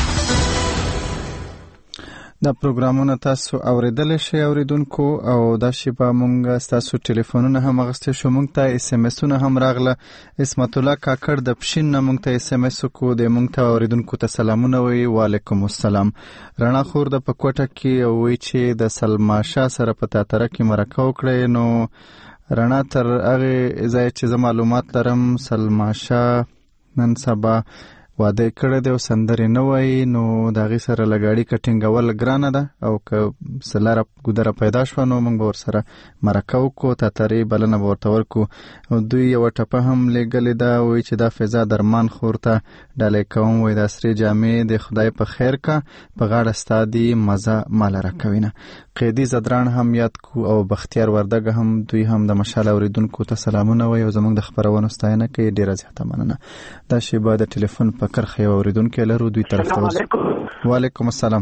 دا پروګرامونه تاسو اوریدل شئ اوریدونکو او دا شی په مونږ تاسو ټلیفونونه هم غوښته شو مونږ ته اس ام اسونه هم راغله اسمت الله کاکړ د پښین نه مونږ ته اس ام اس کو د مونږ ته اوریدونکو ته سلامونه وی وعلیکم السلام رڼا خور د پکوټه کې وی چې د سلما شاه سره په تاتره کې مرکه وکړي نو رڼا تر هغه ځای چې معلومات لرم سلما شاه نن سبا واده کړه د سندرې نه وای نو داغه سره لګاړي کټینګول ګرانه ده او که سلاره ګودره پیدا شو نو موږ ور سره مرکو کو تاتری بلنه ورته ورکو دوی یو ټپه هم لګلې دا وای چې دا فضا درمان خورته ډالې کوم وای د سری جامع د خدای په خیر کا په غاړه ستادي مزه مال راکوینه قیدی زدران هم یاد کو او بختیار وردګ هم دوی هم د مشال اوریدونکو ته سلامونه وای او زموږ د خبرونو ستاینه کوي ډیره زیاته مننه دا شی بعد ټلیفون په کرخه اوریدونکو لرو دوی طرف ته وعلیکم السلام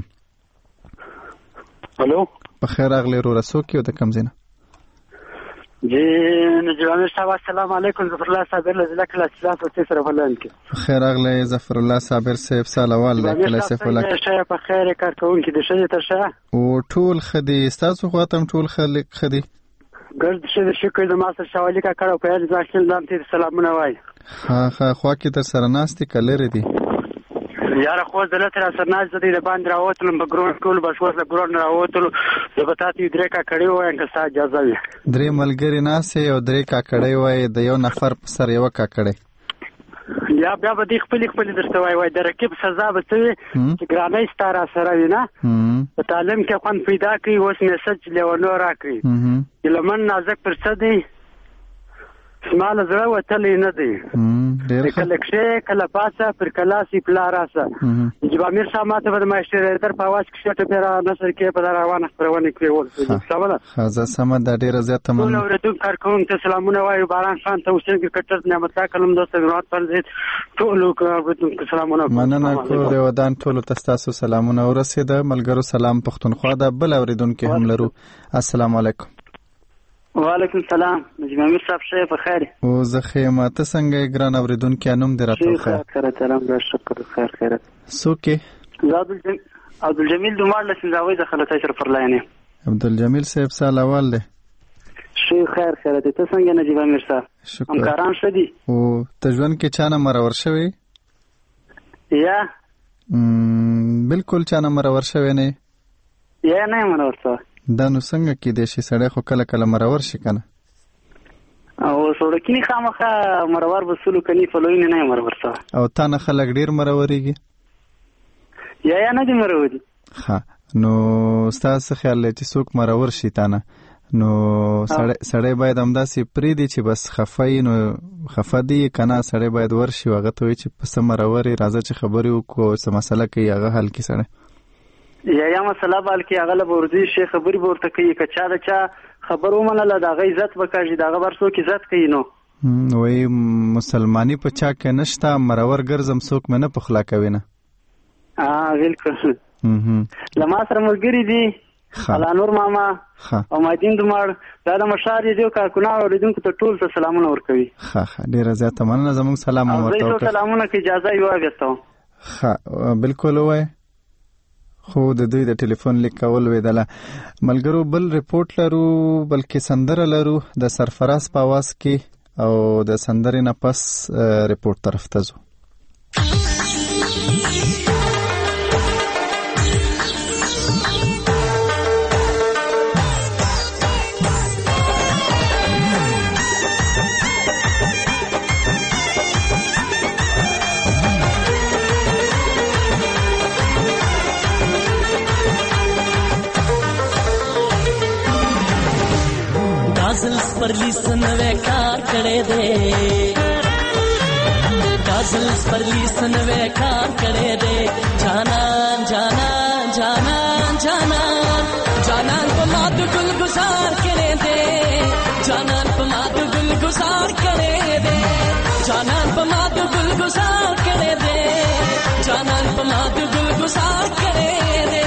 الو
په خیر اغلی رو رسو کیو د کم زینه
جی نجوان صاحب السلام علیکم ظفر الله صابر لزلک الاسلاف و تسر فلان کی
خیر اغلی ظفر الله صابر صاحب سالوال لکل سیف ولک
شه په خیر کار کوون کی د شه تر شه
او ټول خدي تاسو خاطم ټول خلک خدي
ګرد شه شکر د ماستر شوالی کا کړه په یاد ځاشل نام ته سلامونه وای
ها خو کی تر سره ناستي کلر دي
یاره خو زله تر سره ناز دي د باندې راوتلم په ګرون کول بشوس له ګرون راوتل د بتاتي درې کا کړي وای انګه ستا اجازه وي
درې ملګری ناسه او درې کا کړي وای د یو نفر په سر یو کا کړي
یا بیا به د خپل درته وای د رکب سزا به څه چې ګرانه ستاره سره وینا په تعلیم کې خوان پیدا کوي اوس میسج لیونو راکړي لمن نازک پر څه دی
مال زړه وتلی نه دی کله کښې کله پاسه پر کلاسي پلا راسه نجیب امیر صاحب ماته به د ماشټر په اواز کې شټه پیرا نصر کې په روانه خپرونه کوي سمه ده
زه سمه ده ډېره زیاته مننه
ټول اورېدونکو کارکوونکو ته سلامونه وایو باران خان ته حسین کرکټر نعمت الله کلم دوست ګرات پر زید ټولو اورېدونکو سلامونه
مننه کور د ودان ټولو ته ستاسو سلامونه ورسېده ملګرو سلام پښتونخوا ده بل اورېدونکي هم لرو السلام علیکم
وعلیکم السلام نجیب امیر صاحب شه په خیر
او زه خیمه ته څنګه ګران اوریدونکو انوم دې راته
خیر سلام را شکر خیر خیرت
سوکي
عبدالجمیل دومار لسنځاوي د خلک اشرف فرلاینه
عبدالجمیل صاحب سال اول دی
شي خیر خیرت ته څنګه نجیب امیر صاحب همکاران شدي
او تجوان کې چانه مرور شوی
یا
بالکل چانه مرور شوی نه
یا نه مرور شوی
دا نو څنګه کې د شي سړی خو کله کله مرور شي کنه
او سړکینی خامخه مرور وسلو کني فلوین نه مرور څه
او تا نه خلک ډیر مروريږي
یا نه دي مروري
ها نو تاسو خیال لرئ چې څوک مرور شي تا نه نو سړی باید همداسې پریدي چې بس خفای نو خفدي کنه سړی باید ورشي هغه ته چې پس مروري راځي چې خبرې وکړو څه مسله کوي هغه حل کی سړی
یا مسله بلکې هغه له ورځي شي خبري ورته کوي کچا د چا خبرو منله دا غي عزت وکړي دا ورسو کې عزت کوي نو
وای مسلمانی په چا کې نشتا مرور ګرځم څوک منه په خلا کوي نه
بالکل لما سره ملګری دي الله نور ماما او مدین دومار دا د مشاري دی کارکونه اوریدونکو ته ټول ته سلامونه ورکوي
ډیره زیاته مننه زموږ سلام ورته
زه سلامونه کی اجازه یو غوښتم
بالکل وای خو د دوی د ټلیفون لیکول ویدله ملګرو بل ریپورت لرو بلکې سندره لرو د سرفراز په आवाज کې او د سندرې نه پس ریپورت طرف ته ځو
काजल्स पर लीसन वे कार करे दे काजल्स पर लीसन वे कार करे दे जाना जाना जाना जाना जाना पमाद गुल गुजार करे दे जाना पमाद गुल गुजार करे दे जाना पमाद गुल गुजार करे दे जाना पमाद गुल गुजार करे दे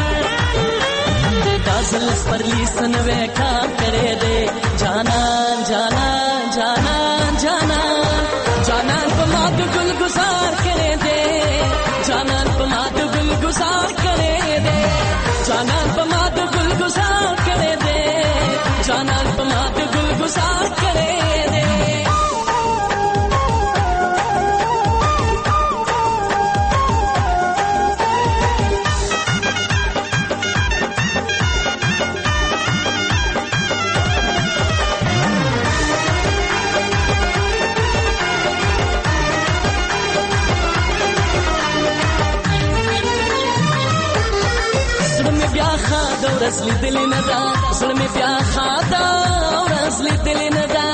काजल्स पर लीसन वे कार करे दे जाना जाना जाना जाना जाना पमाद गुल गुजार करे दे जाना पमाद गुल गुजार करे दे जाना पमाद गुल गुजार करे दे जाना पमाद गुल गुजार करे दे ورځ لیدلې نه ده زړه مې بیا خاطا ورځ لیدلې نه ده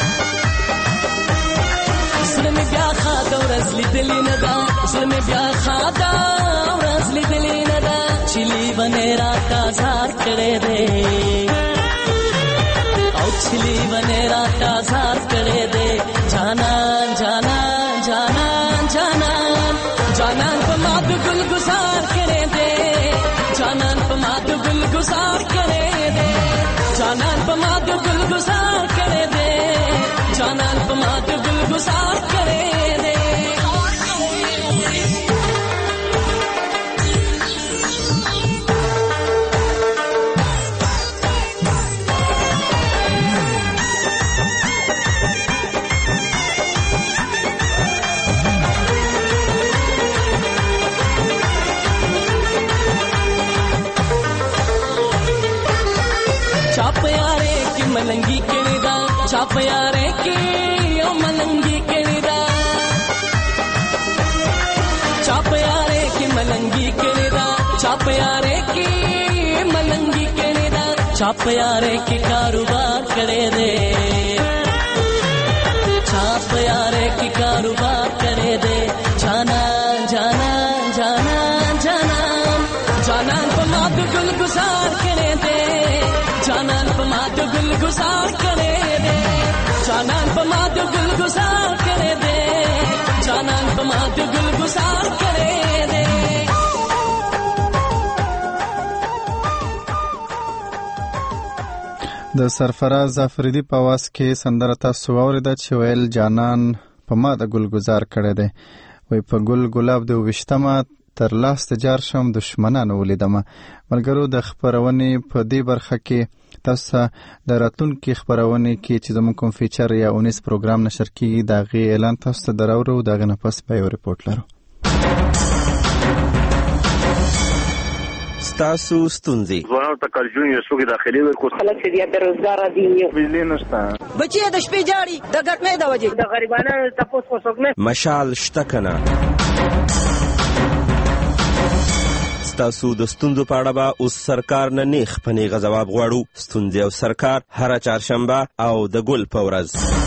زړه مې بیا خاطا ورځ لیدلې نه ده زړه مې بیا خاطا ورځ لیدلې نه ده چې لیونه راته زار کړې ده او چې لیونه راته زار کړې ده جانا جانا جانا جانا جانا په ما د ګل گزار کړې ده جانان پماد گل گزار کرے دے جانان پماد گل گزار کرے دے جانان پماد گل گزار کرے دے मलंगी केड़ा छाप यारे की ओ मलंगी केड़ा छाप यारे की मलंगी केड़ा छाप यारे की मलंगी केड़ा छाप यारे की कारोबार करे दे सारे की कारोबार करे दे जानान जानान जानान जानान जानान पमा तो गुल गुजार करे दे जानान पमा तो गुल गुजार करे दे जानान पमा तो गुल गुजार करे दे जानान पमा तो गुल गुजार करे दे
د سرفراز افریدي په आवाज کې سندره تاسو واوریده چې ویل جانان په ما د ګلګزار کړی دی وای په ګل ګلاب د وشتمه تر لاس تجار شم دشمنانو ولیدمه ملګرو د خبرونې په دې برخه کې تاسو د راتلونکي خبرونې کې چې زموږ کوم فیچر یا 19 پروګرام نشر کیږي دا غي اعلان تاسو ته دراورو دغه نه پس به یو ریپورت لرو
تاسو ستونزي
ځوانانو ته کارجون یو څوک داخلي ورکو
خلک چې بیا بیروزګار دي
بجلی نشته
بچي د شپې جاړي د ګټنې د وجې د غریبانو تاسو څوک نه
مشال شتکنه تاسو د ستونزو په اړه به اوس سرکار نه نیخ پنی غواب غواړو ستونزې او سرکار هر چهارشنبه او د ګل په ورځ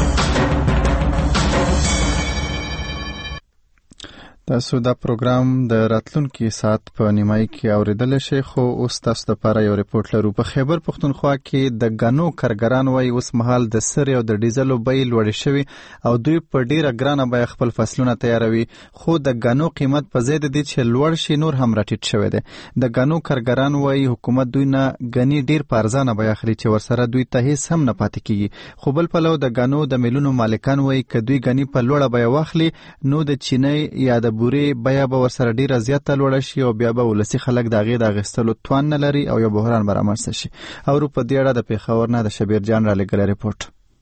تاسو دا پروګرام د راتلونکي ساعت په نیمایي کې اوریدل شي خو اوس تاسو لپاره یو ریپورت لرو په خیبر پښتونخوا کې د غنو کارګران وای اوس مهال د سر او د ډیزلو بیې لوړ شوی او دوی په ډیره ګرانه بیه خپل فصلونه تیاروي خو د غنو قیمت په زیات دي چې لوړ شي نور هم راټیټ شوی دی د غنو کارګران وای حکومت دوی نه غنی ډیر په ارزانه بیه اخلي چې ورسره دوی ته هیڅ هم نه پاتې کیږي خو بل په لو د غنو د میلیونو مالکان وای ک دوی غنی په لوړه بیه واخلي نو د چینی یا د بوري بیا به ورسره ډیره زیاته لوړه شي او بیا به ولسی خلک دغه د غستلو توان نه لري او یو بحران برآمد شي او په دې اړه د پیښور نه د شبیر جان را لګل ریپورت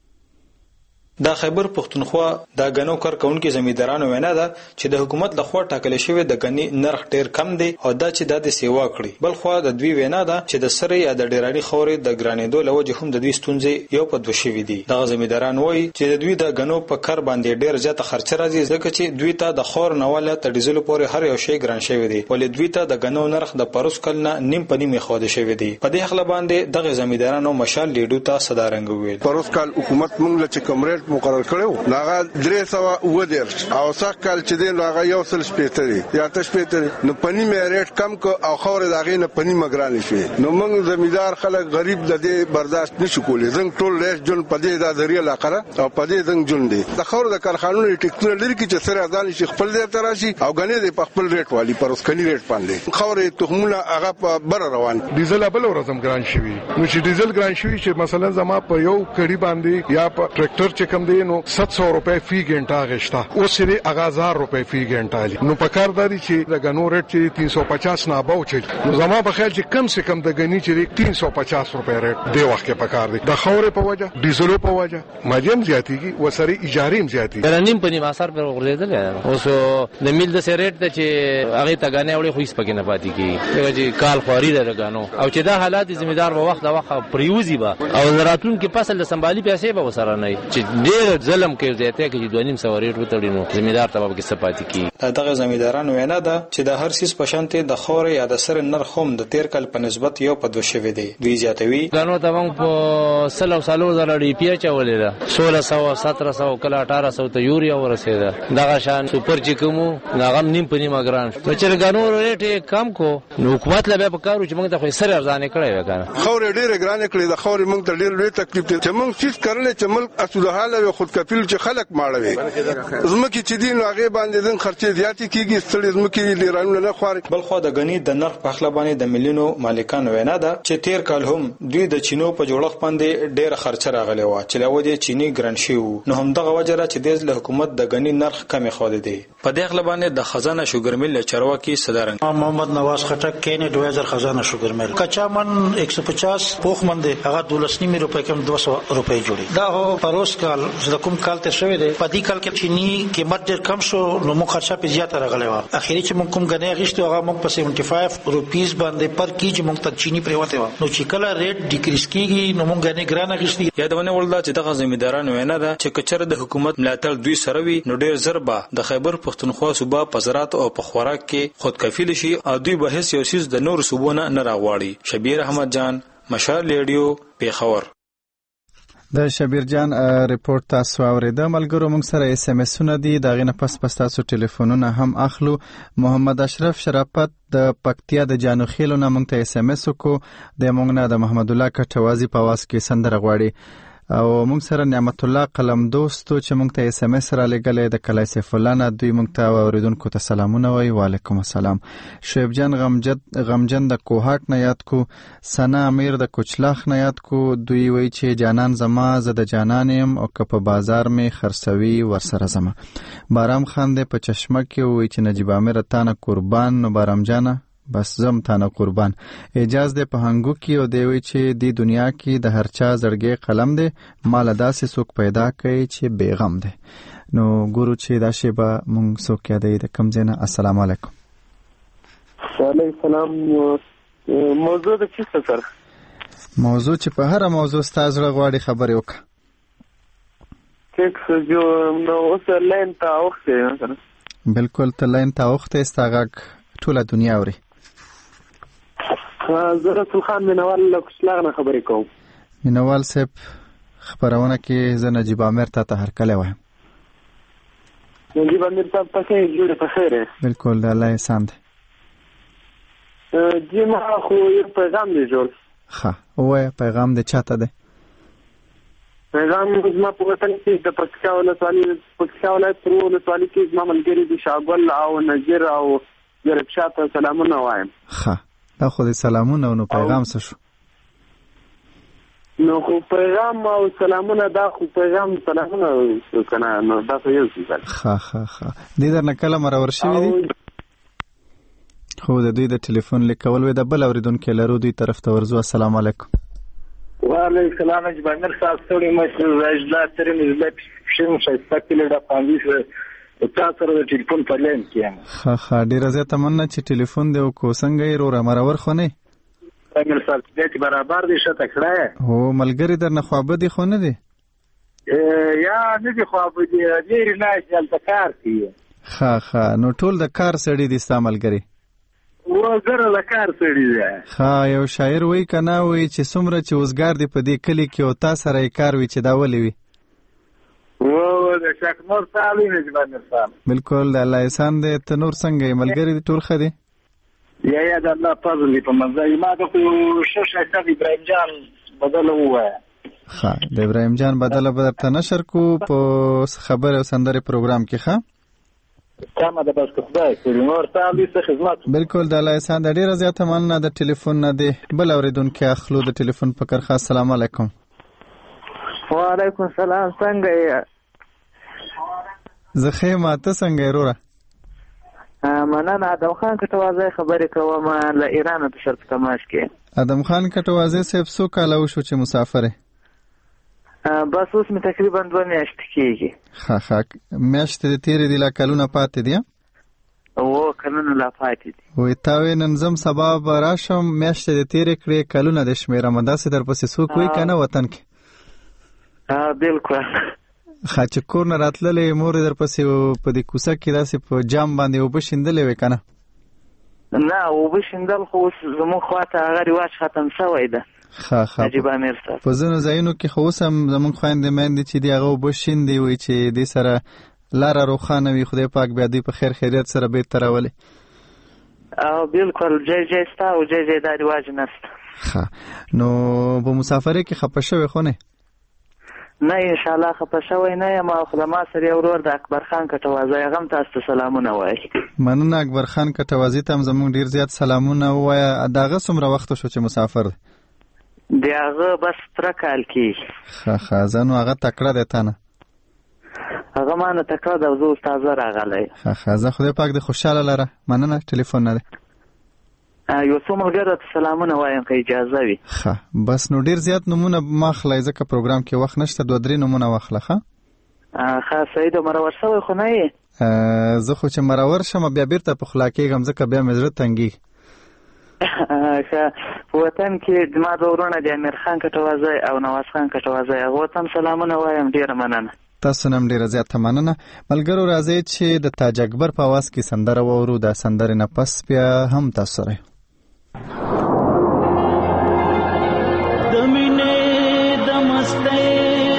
دا خیبر پښتونخوا د غنو کارکونکو زمیندارانو وینا ده چې د حکومت لخوا ټاکل شوی د غنی نرخ ډیر کم دی او دا چې د سیوا کړی بل خو د دوی وینا ده چې د سره یا د ډیرانی خوري د ګرانېدو لوجه هم د دوی ستونزې یو په دوه شوی دي د زمیندارانو وایي چې د دوی د غنو په کار باندې ډیر زیاته خرچ راځي ځکه چې دوی ته د خور نواله ته ډیزل پورې هر یو شی ګران شوی دی ولې دوی ته د غنو نرخ د پروس کلنه نیم په نیمه خود شوی دی په دې خله باندې د زمیندارانو مشال لیډو ته صدارنګ ویل
پروس کال حکومت موږ له کمریټ مقرر کړو ناغه 310 او څخه کال چې دی ناغه یو سل شپېتري یا تشپېتري نو پنی مې ریټ کم کو او خور داغې نه پنی مګران شي نو موږ زمیندار خلک غریب د دې برداشت نشو کولی زنګ ټول ریټ جون پدې دا ذریعہ لاقره او پدې زنګ جون دی د خور د کارخانو ټیکنالوژي لري چې سره ځان شي خپل دې تراشي او غنې د خپل ریټ والی پر اوس کلی ریټ باندې خورې تخمونه هغه بر روان
ډیزل بل ورځم ګران شوی نو چې ډیزل ګران شوی چې مثلا زما په یو کړي باندې یا په ټریکټر چې کم دی نو 700 روپے فی غنټه غشتا اوس یې 1000 روپے فی غنټه لی نو په کار داري چې د غنو ریټ چې 350 نه اباو چې نو زما په خیال چې کم سے کم د غنی چې 350 روپے ریټ دی وخت کې په کار دی د خورې په وجه ډیزلو په وجه ماجم زیاتیږي وسري اجاریم زیاتی
رنیم په نیمه اثر پر ورغلیدل اوس د میل د سریټ ته چې هغه ته غنې وړي خو هیڅ پکې نه پاتې کی چې کال خوري درګانو او چې دا حالات زمیندار په وخت د وخت پریوزي با او راتلون کې فصل د سنبالي پیسې به وسره نه چې ډېر ظلم کوي زیاته کې 2.5 ریټ وتړینو زمیندار ته به کې سپاتې کی
دغه زمیندارانو وینا ده چې د هر سیس په شانته د خورې یا د سر نرخ هم د 13 کال په نسبت یو په 2 شوی دی دوی زیاتوي
غنو ته موږ په سلو زره ډی پی چولې ده 1600 1700 کله 1800 ته یوریا ورسېده دغه شان سوپر چې کومو ناغم نیم په نیمه ګران چې غنو ریټ کم کو نو حکومت له به کارو چې موږ ته خو سر ارزانه کړی وکړه
خورې ډېر ګران کړی د خورې موږ ته ډېر لوی تکلیف دی چې موږ چیز کړل چې ملک اسوده حاله او خود کفیل چې خلک ماړوي زمکه چې دین هغه باندې دن خرچې زیاتې کیږي ستړي زمکه لیرانو نه خواري
بل خو د غنی د نرخ په خپل باندې د ملیونو مالکان وینا ده چې 13 کال هم دوی د چینو په جوړښت باندې ډېر خرچ راغلی و چې له ودی چینی ګران شي نو هم دغه وجره چې د حکومت د غنی نرخ کمی خو دی په دې خپل باندې د خزانه شوګر مل چرواکي صدرنګ
محمد نواز خټک کینه 2000 خزانه شوګر مل کچا من 150 پوخ من دی هغه 12 روپے کم 200 روپے جوړي دا هو پروس کال د کوم کال ته شوی دی په دې کال کې چینی قیمت ډېر کم شو نو مو خرچه په زیاته راغلی و اخیری چې موږ کوم غنې غشتو هغه موږ په 75 روپیز باندې پر کیج موږ ته چینی پریوته و نو چې کله ریټ ډیکریز کیږي نو موږ غنې ګرانه غشتي
یادونه ولدا چې دغه زمیندارانو وینا ده چې کچره د حکومت ملاتړ دوی سره وي نو ډېر ضربه د خیبر پښتونخوا صوبه په زراعت او په خوراک کې خود کفیل شي او دوی به هیڅ یو سیس د نور صوبونه نه راغواړي شبیر احمد جان مشال ریډیو پیښور
د شبیر جان ریپورت تاسو اوریده. ملګرو موږ سره اس ام اسونه دي، دا غینه پس تاسو ټلیفونونه هم اخلو. محمد اشرف شرافت د پکتیا د جانو خیلو نه موږ ته اس ام اس کو د موږ نه د محمد الله کټوازی په واس کې سندره غواړي، او موږ سره نعمت الله قلم دوستو چې موږ ته اس ام اس را لګلې د کلای سیف الله نه، دوی موږ ته اوریدونکو ته سلامونه وایي. وعلیکم السلام. شعیب جان غمجن د کوهات نه یاد کو، سنا امیر د کوچلاخ نه یاد کو، دوی وایي چې جانان زما زه د جانان یم او که په بازار می خرڅوي ورسره زما. بارام خان د په چشمه کې وایي چې نجیب امیر تانه قربان، نو بارام جانه بس زم تانه قربان. اجاز دې په هنګو کې او دی وی چې دی دنیا کې د هر چا زړګي قلم دی، مال داسې څوک پیدا کوي چې بیغم دی. نو ګورو چې دا شی به مونږ څوک یادوي د کم ځای نه. السلام علیکم.
وعلیکم السلام. موضوع د څه سره؟
موضوع چې په هر موضوع ستاسو غواړي خبرې وکړه.
ټیک جو نو اوس لاین ته اوخته.
بالکل ته لاین ته اوخته استاغک ټوله دنیا اوري.
زه رسول خان مینوال له کوچلاغ نه خبرې کوم.
مینوال صاحب خبرونه کې زه نجیب امیر ته هرکلی وایم.
نجیب امیر صاحب پکې جوړه په خیره.
بالکل د الله احسان دی.
جی ما خو یو پیغام دی جوړ.
ښه وایه پیغام د چاته دی؟
پیغام زما په وطن کې د پکتیا ولایت پر ولسوالۍ کې زما ملګري دي شاګل او نذیر او جرب شاته سلامونه وایم.
ښه دا خو دې سلامونه نو پیغام څه شو؟
نو خو پیغام او سلامونه دا خو پیغام سلامونه کنه نو دا خو یو څه ده.
ښه دې درنه کله مرور شوي دي؟ خو د دوی د ټلیفون لیکول وی د بل اوریدونکو لرو دوی طرف ته ورځو. السلام علیکم.
وعلیکم السلام. نجیب امیر صاحب ستړي مشه زاجلا ترې مزلت شیم شایسته کله د پاندیس تاسو د ټلیفون په لین کې
ښه ډیره زیاته مننه چې ټلیفون دی کو څنګه یې رو مرور خو نه
امیر صاحب دې برابر دي شته کړه
هو ملګری درنه خوابه دي خو نه دي
یا نه دي خوابه دي ډیر نه چل کار کوي.
ښه نو ټول د کار سړی دي ستا ملګری؟
وزره د کار سړی دی.
ښه یو شاعر وایي کنه وایي چې څومره چې وزګار دی په دې کلی کې او تا سره یې کار وي چې دا ولې وي.
د شکمور تعالی نجیب امیر صاحب
بالکل د الله احسان دی. ته نور څنګه یې ملګری دي ټول ښه دي؟
یا د الله فضل دی په مزه ما ته خو ششه د ابراهیم جان بدله ووایه.
ښه د ابراهیم جان بدله به درته نشر کو په خبر او سندرې پروګرام کې. ښه
کامه د بس خدای کړي نور تعالی څه خدمت.
بالکل د الله احسان د ډیره زیاته مننه. د ټلیفون نه دی بل اوریدونکو اخلو د ټلیفون په کرخه. السلام علیکم.
وعلیکم السلام. څنګه یې؟
زه ښه ما ته څنګه یې وروره؟
مننه. ادم خان کټوازی خبرې کوم له ایران په شرق تماش کې.
ادم خان کټوازی صاحب څو کاله وشو چې مسافر یې؟
بس اوس مې تقریبا 2 میاشتې کېږي.
ښه میاشتې دې تېرې دي لا کلونه پاتې دي؟
او کلونه لا پاتې دي.
وایي تا وایي نن ځم سبا به راشم میاشتې دې تېرې کړې کلونه دې شمېرم داسې درپسې څوک وایي که نه وطن کې؟
بالکل.
ښه چې کور نه راتللې مور یې درپسې په دې کوڅه کې داسې په جام باندې اوبه شیندلې وې که نه؟
نه اوبه شیندل خو اوس زموږ خواته هغه رواج ختم شوی ده.
ښه
نجیب امیر صاحب
په ځینو ځایونو کې خو اوس هم زموږ خویندې میندې چې دي هغه اوبه شیندي وایي چې دې سره لاره روښانه وي. خدای پاک بیا دوی په خیر خیریت سره بیرته راولي.
بالکل جای ستا او جای دا رواج نشته.
ښه نو په مسافرۍ کې خفه شوې خو نه؟
نه انشاءالله خفه شوی نه یم. او خو ما سره یو ورور د اکبر خان کټوازی هغه هم تاسو ته سلامونه وایي.
مننه. اکبر خان کټوازی ته هم زموږ ډېر زیات سلامونه ووایه. د هغه څومره وخت شو چې مسافر دی؟
د هغه بس 3 کال کېږي.
ښه زه نو هغه تکړه دی تا نه؟
هغه ما نه تکړه ده او زه اوس تازه راغلی.
ښه زه خدای پاک دې خوشحاله لره. مننه. ټلیفون نه دی
یو څو ملګرو ته سلامونه وایم که اجازه وي.
ښه بس نو ډېر زیات نومونه مه اخلئ ځکه پروګرام کې وخت نشته. 2-3 نومونه واخله.
ښه صحیح ده. مرور شوی خو نه یې؟
زه خو چې مرور شم بیا بیرته په خلا کېږم ځکه بیا مې زړه تنګېږي.
ښه په وطن کې زما دوه ورونه دي امیر خان کټوازی او نواز خان کټوازی هغو ته هم سلامونه وایم. ډېره مننه.
تاسو نه هم ډېره زیاته مننه. ملګرو راځئ چې د تاج اکبر په اواز کې سندره واورو. دا سندرې نه پس بیا هم تاسو سره
د مینې د مستۍ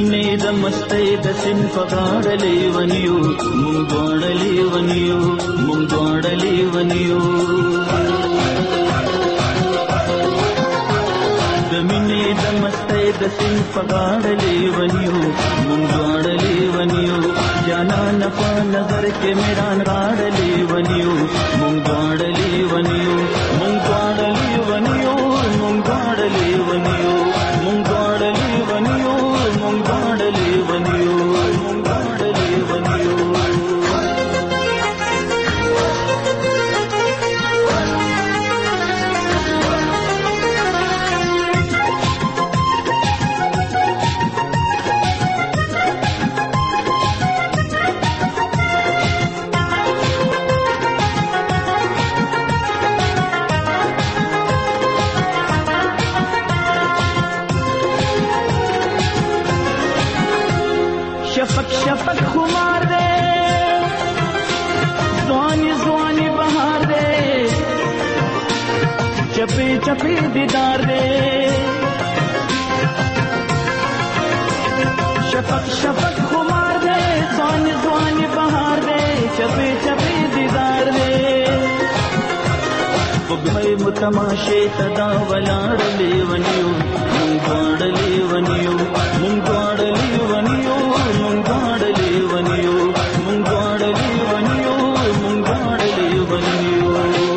مینې د مستۍ د سین په غاړه لیونیو مونږ دواړه لیونیو مونږ دواړه لیونیو د مینې د مستۍ د سین په غاړه لیونیو مونږ دواړه لیونیو جانان په نظر کې میران غاړه لیونیو مونږ دواړه لیونیو مونږ دواړه لیونیو مونږ دواړه لیونیو مونږ دواړه لیونیو مونږ دواړه لیونیو مونږ دواړه لیونیو شفق خمار دے زوانی زوانی بہار دے چپی چپی دیدار دے شفق شفق خمار دے زوانی زوانی بہار دے چپی چپی دیدار دے بھائی متماشے تدا ولاڑ لیونیو منگواڑ لیونیو منگواڑ لیونیو منگواڑ لیونیو منگواڑ لیونیو منگواڑ لیونیو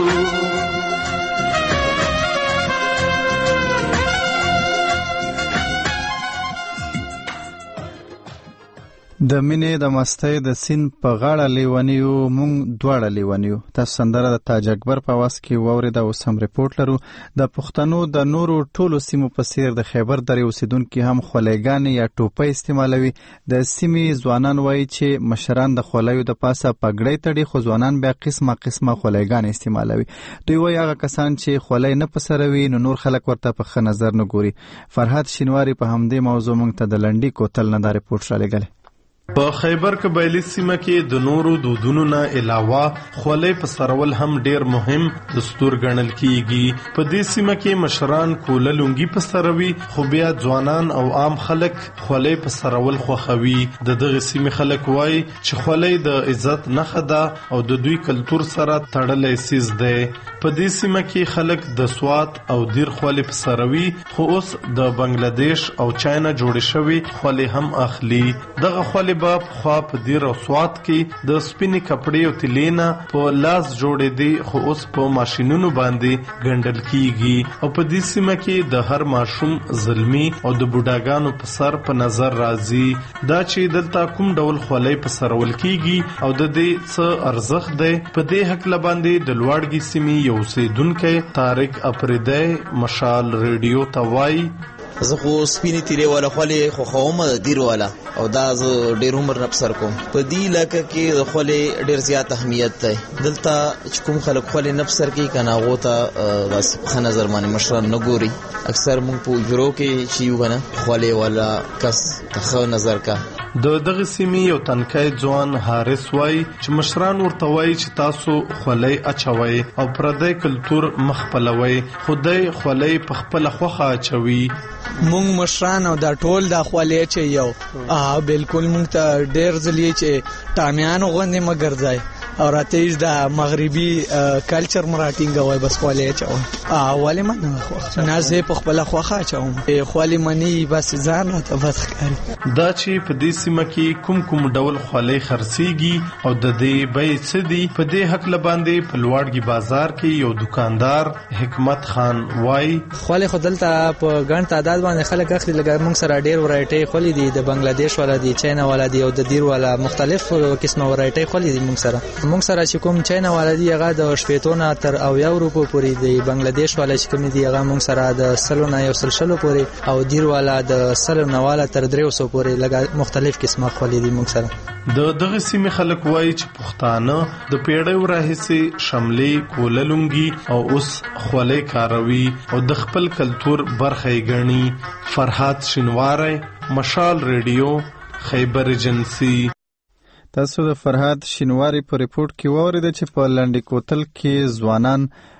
د مینې د مستۍ د سین په غاړه لیونیو مونږ دواړه لیونیو. تاسو سندره د تاج اکبر په आवाज کې واورېده. اوس هم ریپورت لرو. د پښتنو د نورو ټولو سیمو په څیر د خیبر درې اوسیدونکي هم خولېګانې یا ټوپۍ استعمالوي. د سیمې ځوانان وایي چې مشران د خولیو د پاسه پګړۍ تړي، خو ځوانان بیا قسمه قسمه خولېګانې استعمالوي. دوی وایي هغه کسان چې خولۍ نه په سروي نو نور خلک ورته په ښه نظر نه ګوري. فرهاد شینواری په همدې موضوع موږ ته د لنډي کوتل نه دا ریپورت رالیږلی.
په خیبر قبایلی سیمه کې د نورو دودونو نه علاوه خولۍ په سرول هم ډیر مهم دستور ګڼل کیږي. په دې سیمه کې مشران کوله لونګي په سروي، خو بیا ځوانان او عام خلک خولۍ په سرول خوښوي. د دغه سیمې خلک وایي چې خولۍ د عزت نښه ده او د دوی کلتور سره تړلی سیز دی. په دې سیمه کې خلک د سوات او دیر خولۍ په سروي، خو اوس د بنگلاديش او چاینا جوړې شوی خولۍ هم اخلي. دغه خولۍ خوا په دیر او سوات کې د سپینې کپړې او تلینا په لاس جوړې دي، خو اوس په ماشینونو باندې ګنډل کیږي. او په دې سیمه کې د هر ماشوم زلمی او د بوډاګانو په سر په نظر راځي دا چې دلته کوم ډول خولۍ په سرول کیږي او د دې څه ارزښت دی. په دې حق لباندې د لوړګي سیمې یو اوسیدونکی طارق اپریدی مشال ریډیو ته وایي
زه خو سپینې تیرې والا خولۍ خوښوم د دیر والا او دا زه ډېر عمر نه په سر کوم. په دې علاقه کې د خولۍ ډېر زیات اهمیت دی. دلته چې کوم خلک خولۍ نه په سر کوي که نه هغو ته داسې په ښه نظر باندې مشران نه ګوري. اکثر موږ په اجرو کې چې یو که نه خولۍ والا کس ته ښه نظر کا.
د دغه سیمې یو تنکی ځوان حارث وایي چې مشران ورته وایي چې تاسو خولۍ اچوئ او پردی کلتور مخ خپلوئ، خو دی خولۍ په خپله خوښه اچوي.
مونږ مشران او دا ټول دا خولۍ چې یو بالکل مونږ ته ډېر ځلې چې ټامیانو غوندې مه ګرځئ او راتېش دا مغربي کلچر مراټینګ وای بس خولۍ اچوم. ولې ما نه خوښ نه زه په خپله خوښه اچوم. خولۍ منی بس ځان راته بد ښکاري.
دا چې په دې سیمه کې کوم ډول خولۍ خرڅېږي او د دې بیې څه دي، په دې هکله باندې په لوړګي بازار کې یو دکاندار حکمت خان وایي
خولۍ خو دلته په ګڼ تعداد باندې خلک اخلي. لکه موږ سره ډېر ورایټۍ خولۍ دي، د بنگلاديش والا دي، چاینا والا دي او د دیر والا مختلف قسمه ورایټۍ خولۍ دي. موږ سره چې کوم چاینا والا دی هغه د 80 نه تر 80 روپو پورې دی. بنگلاديش والا چې کوم دی هغه موږ سره د 100 نه 100 پورې او دیر والا د 100 نه والا تر 300 پورې لګا مختلف قسمه خولۍ دي. موږ سره
د دغه سیمې خلک وایي چې پښتانه د پیړیو راهیسې شملې کوله لونګي او اوس خولۍ کاروي او د خپل کلتور برخه یې ګڼي. فرهاد شینواری مشال ریډیو خیبر ایجنسی.
تاسو د فرهاد شینواری په ریپورت کې واورید چې په لنډی کوتل کې ځوانان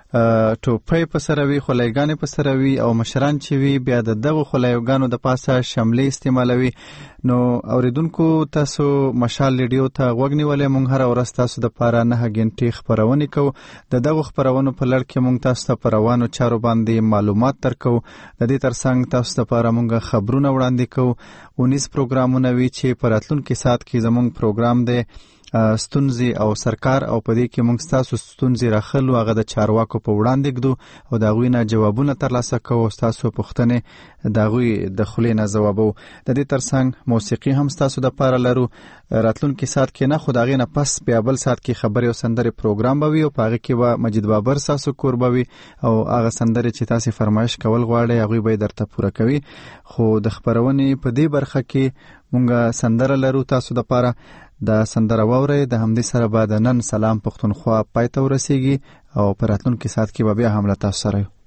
ټوپۍ په سره وي، خولایګانې په سره وي او مشران چې وي بیا د دغو خولایګانو د پاسه شملې استعمالوي. نو اوریدونکو تاسو مشال ریډیو ته غوږ نیولې، مونږ هر ورځ تاسو د پاره 9 غنټې خبرونه کوو. د دغو خبرونو په لړ کې مونږ تاسو ته په روانو چارو باندې معلومات درکو. د دې ترڅنګ تاسو ته لپاره مونږ خبرونه وړاندې کوو. 19 پروګرامونه وی چې په راتلونکي ساعت کې زمونږ پروګرام دی ستونزې او سرکار، او په دې کې موږ تاسو ستونزې راخلو، هغه د چارواکو په وړاندې ږدو او د هغوی نه جوابونه ترلاسه کوو، تاسو پوښتنې د هغوی د خولې نه ځوابو. د دې ترڅنګ موسیقي هم تاسو د پاره لرو. راتلونکي ساعت کې نه، خو د هغې نه پس بیا بل ساعت کې خبرې او سندرې پروګرام به وي او په هغې کې به مجید بابر تاسو کور به وي او هغه سندرې چې تاسې فرمایش کول غواړئ هغوی به یې درته پوره کوي. خو د خپرونې په دې برخه کې مونږ سندره لرو تاسو د پاره. د سندره واورئ. د همدې سره به د نن سلام پښتونخوا پای ته ورسیږي او په راتلونکي ساعت کې به بیا هم له تاسو سره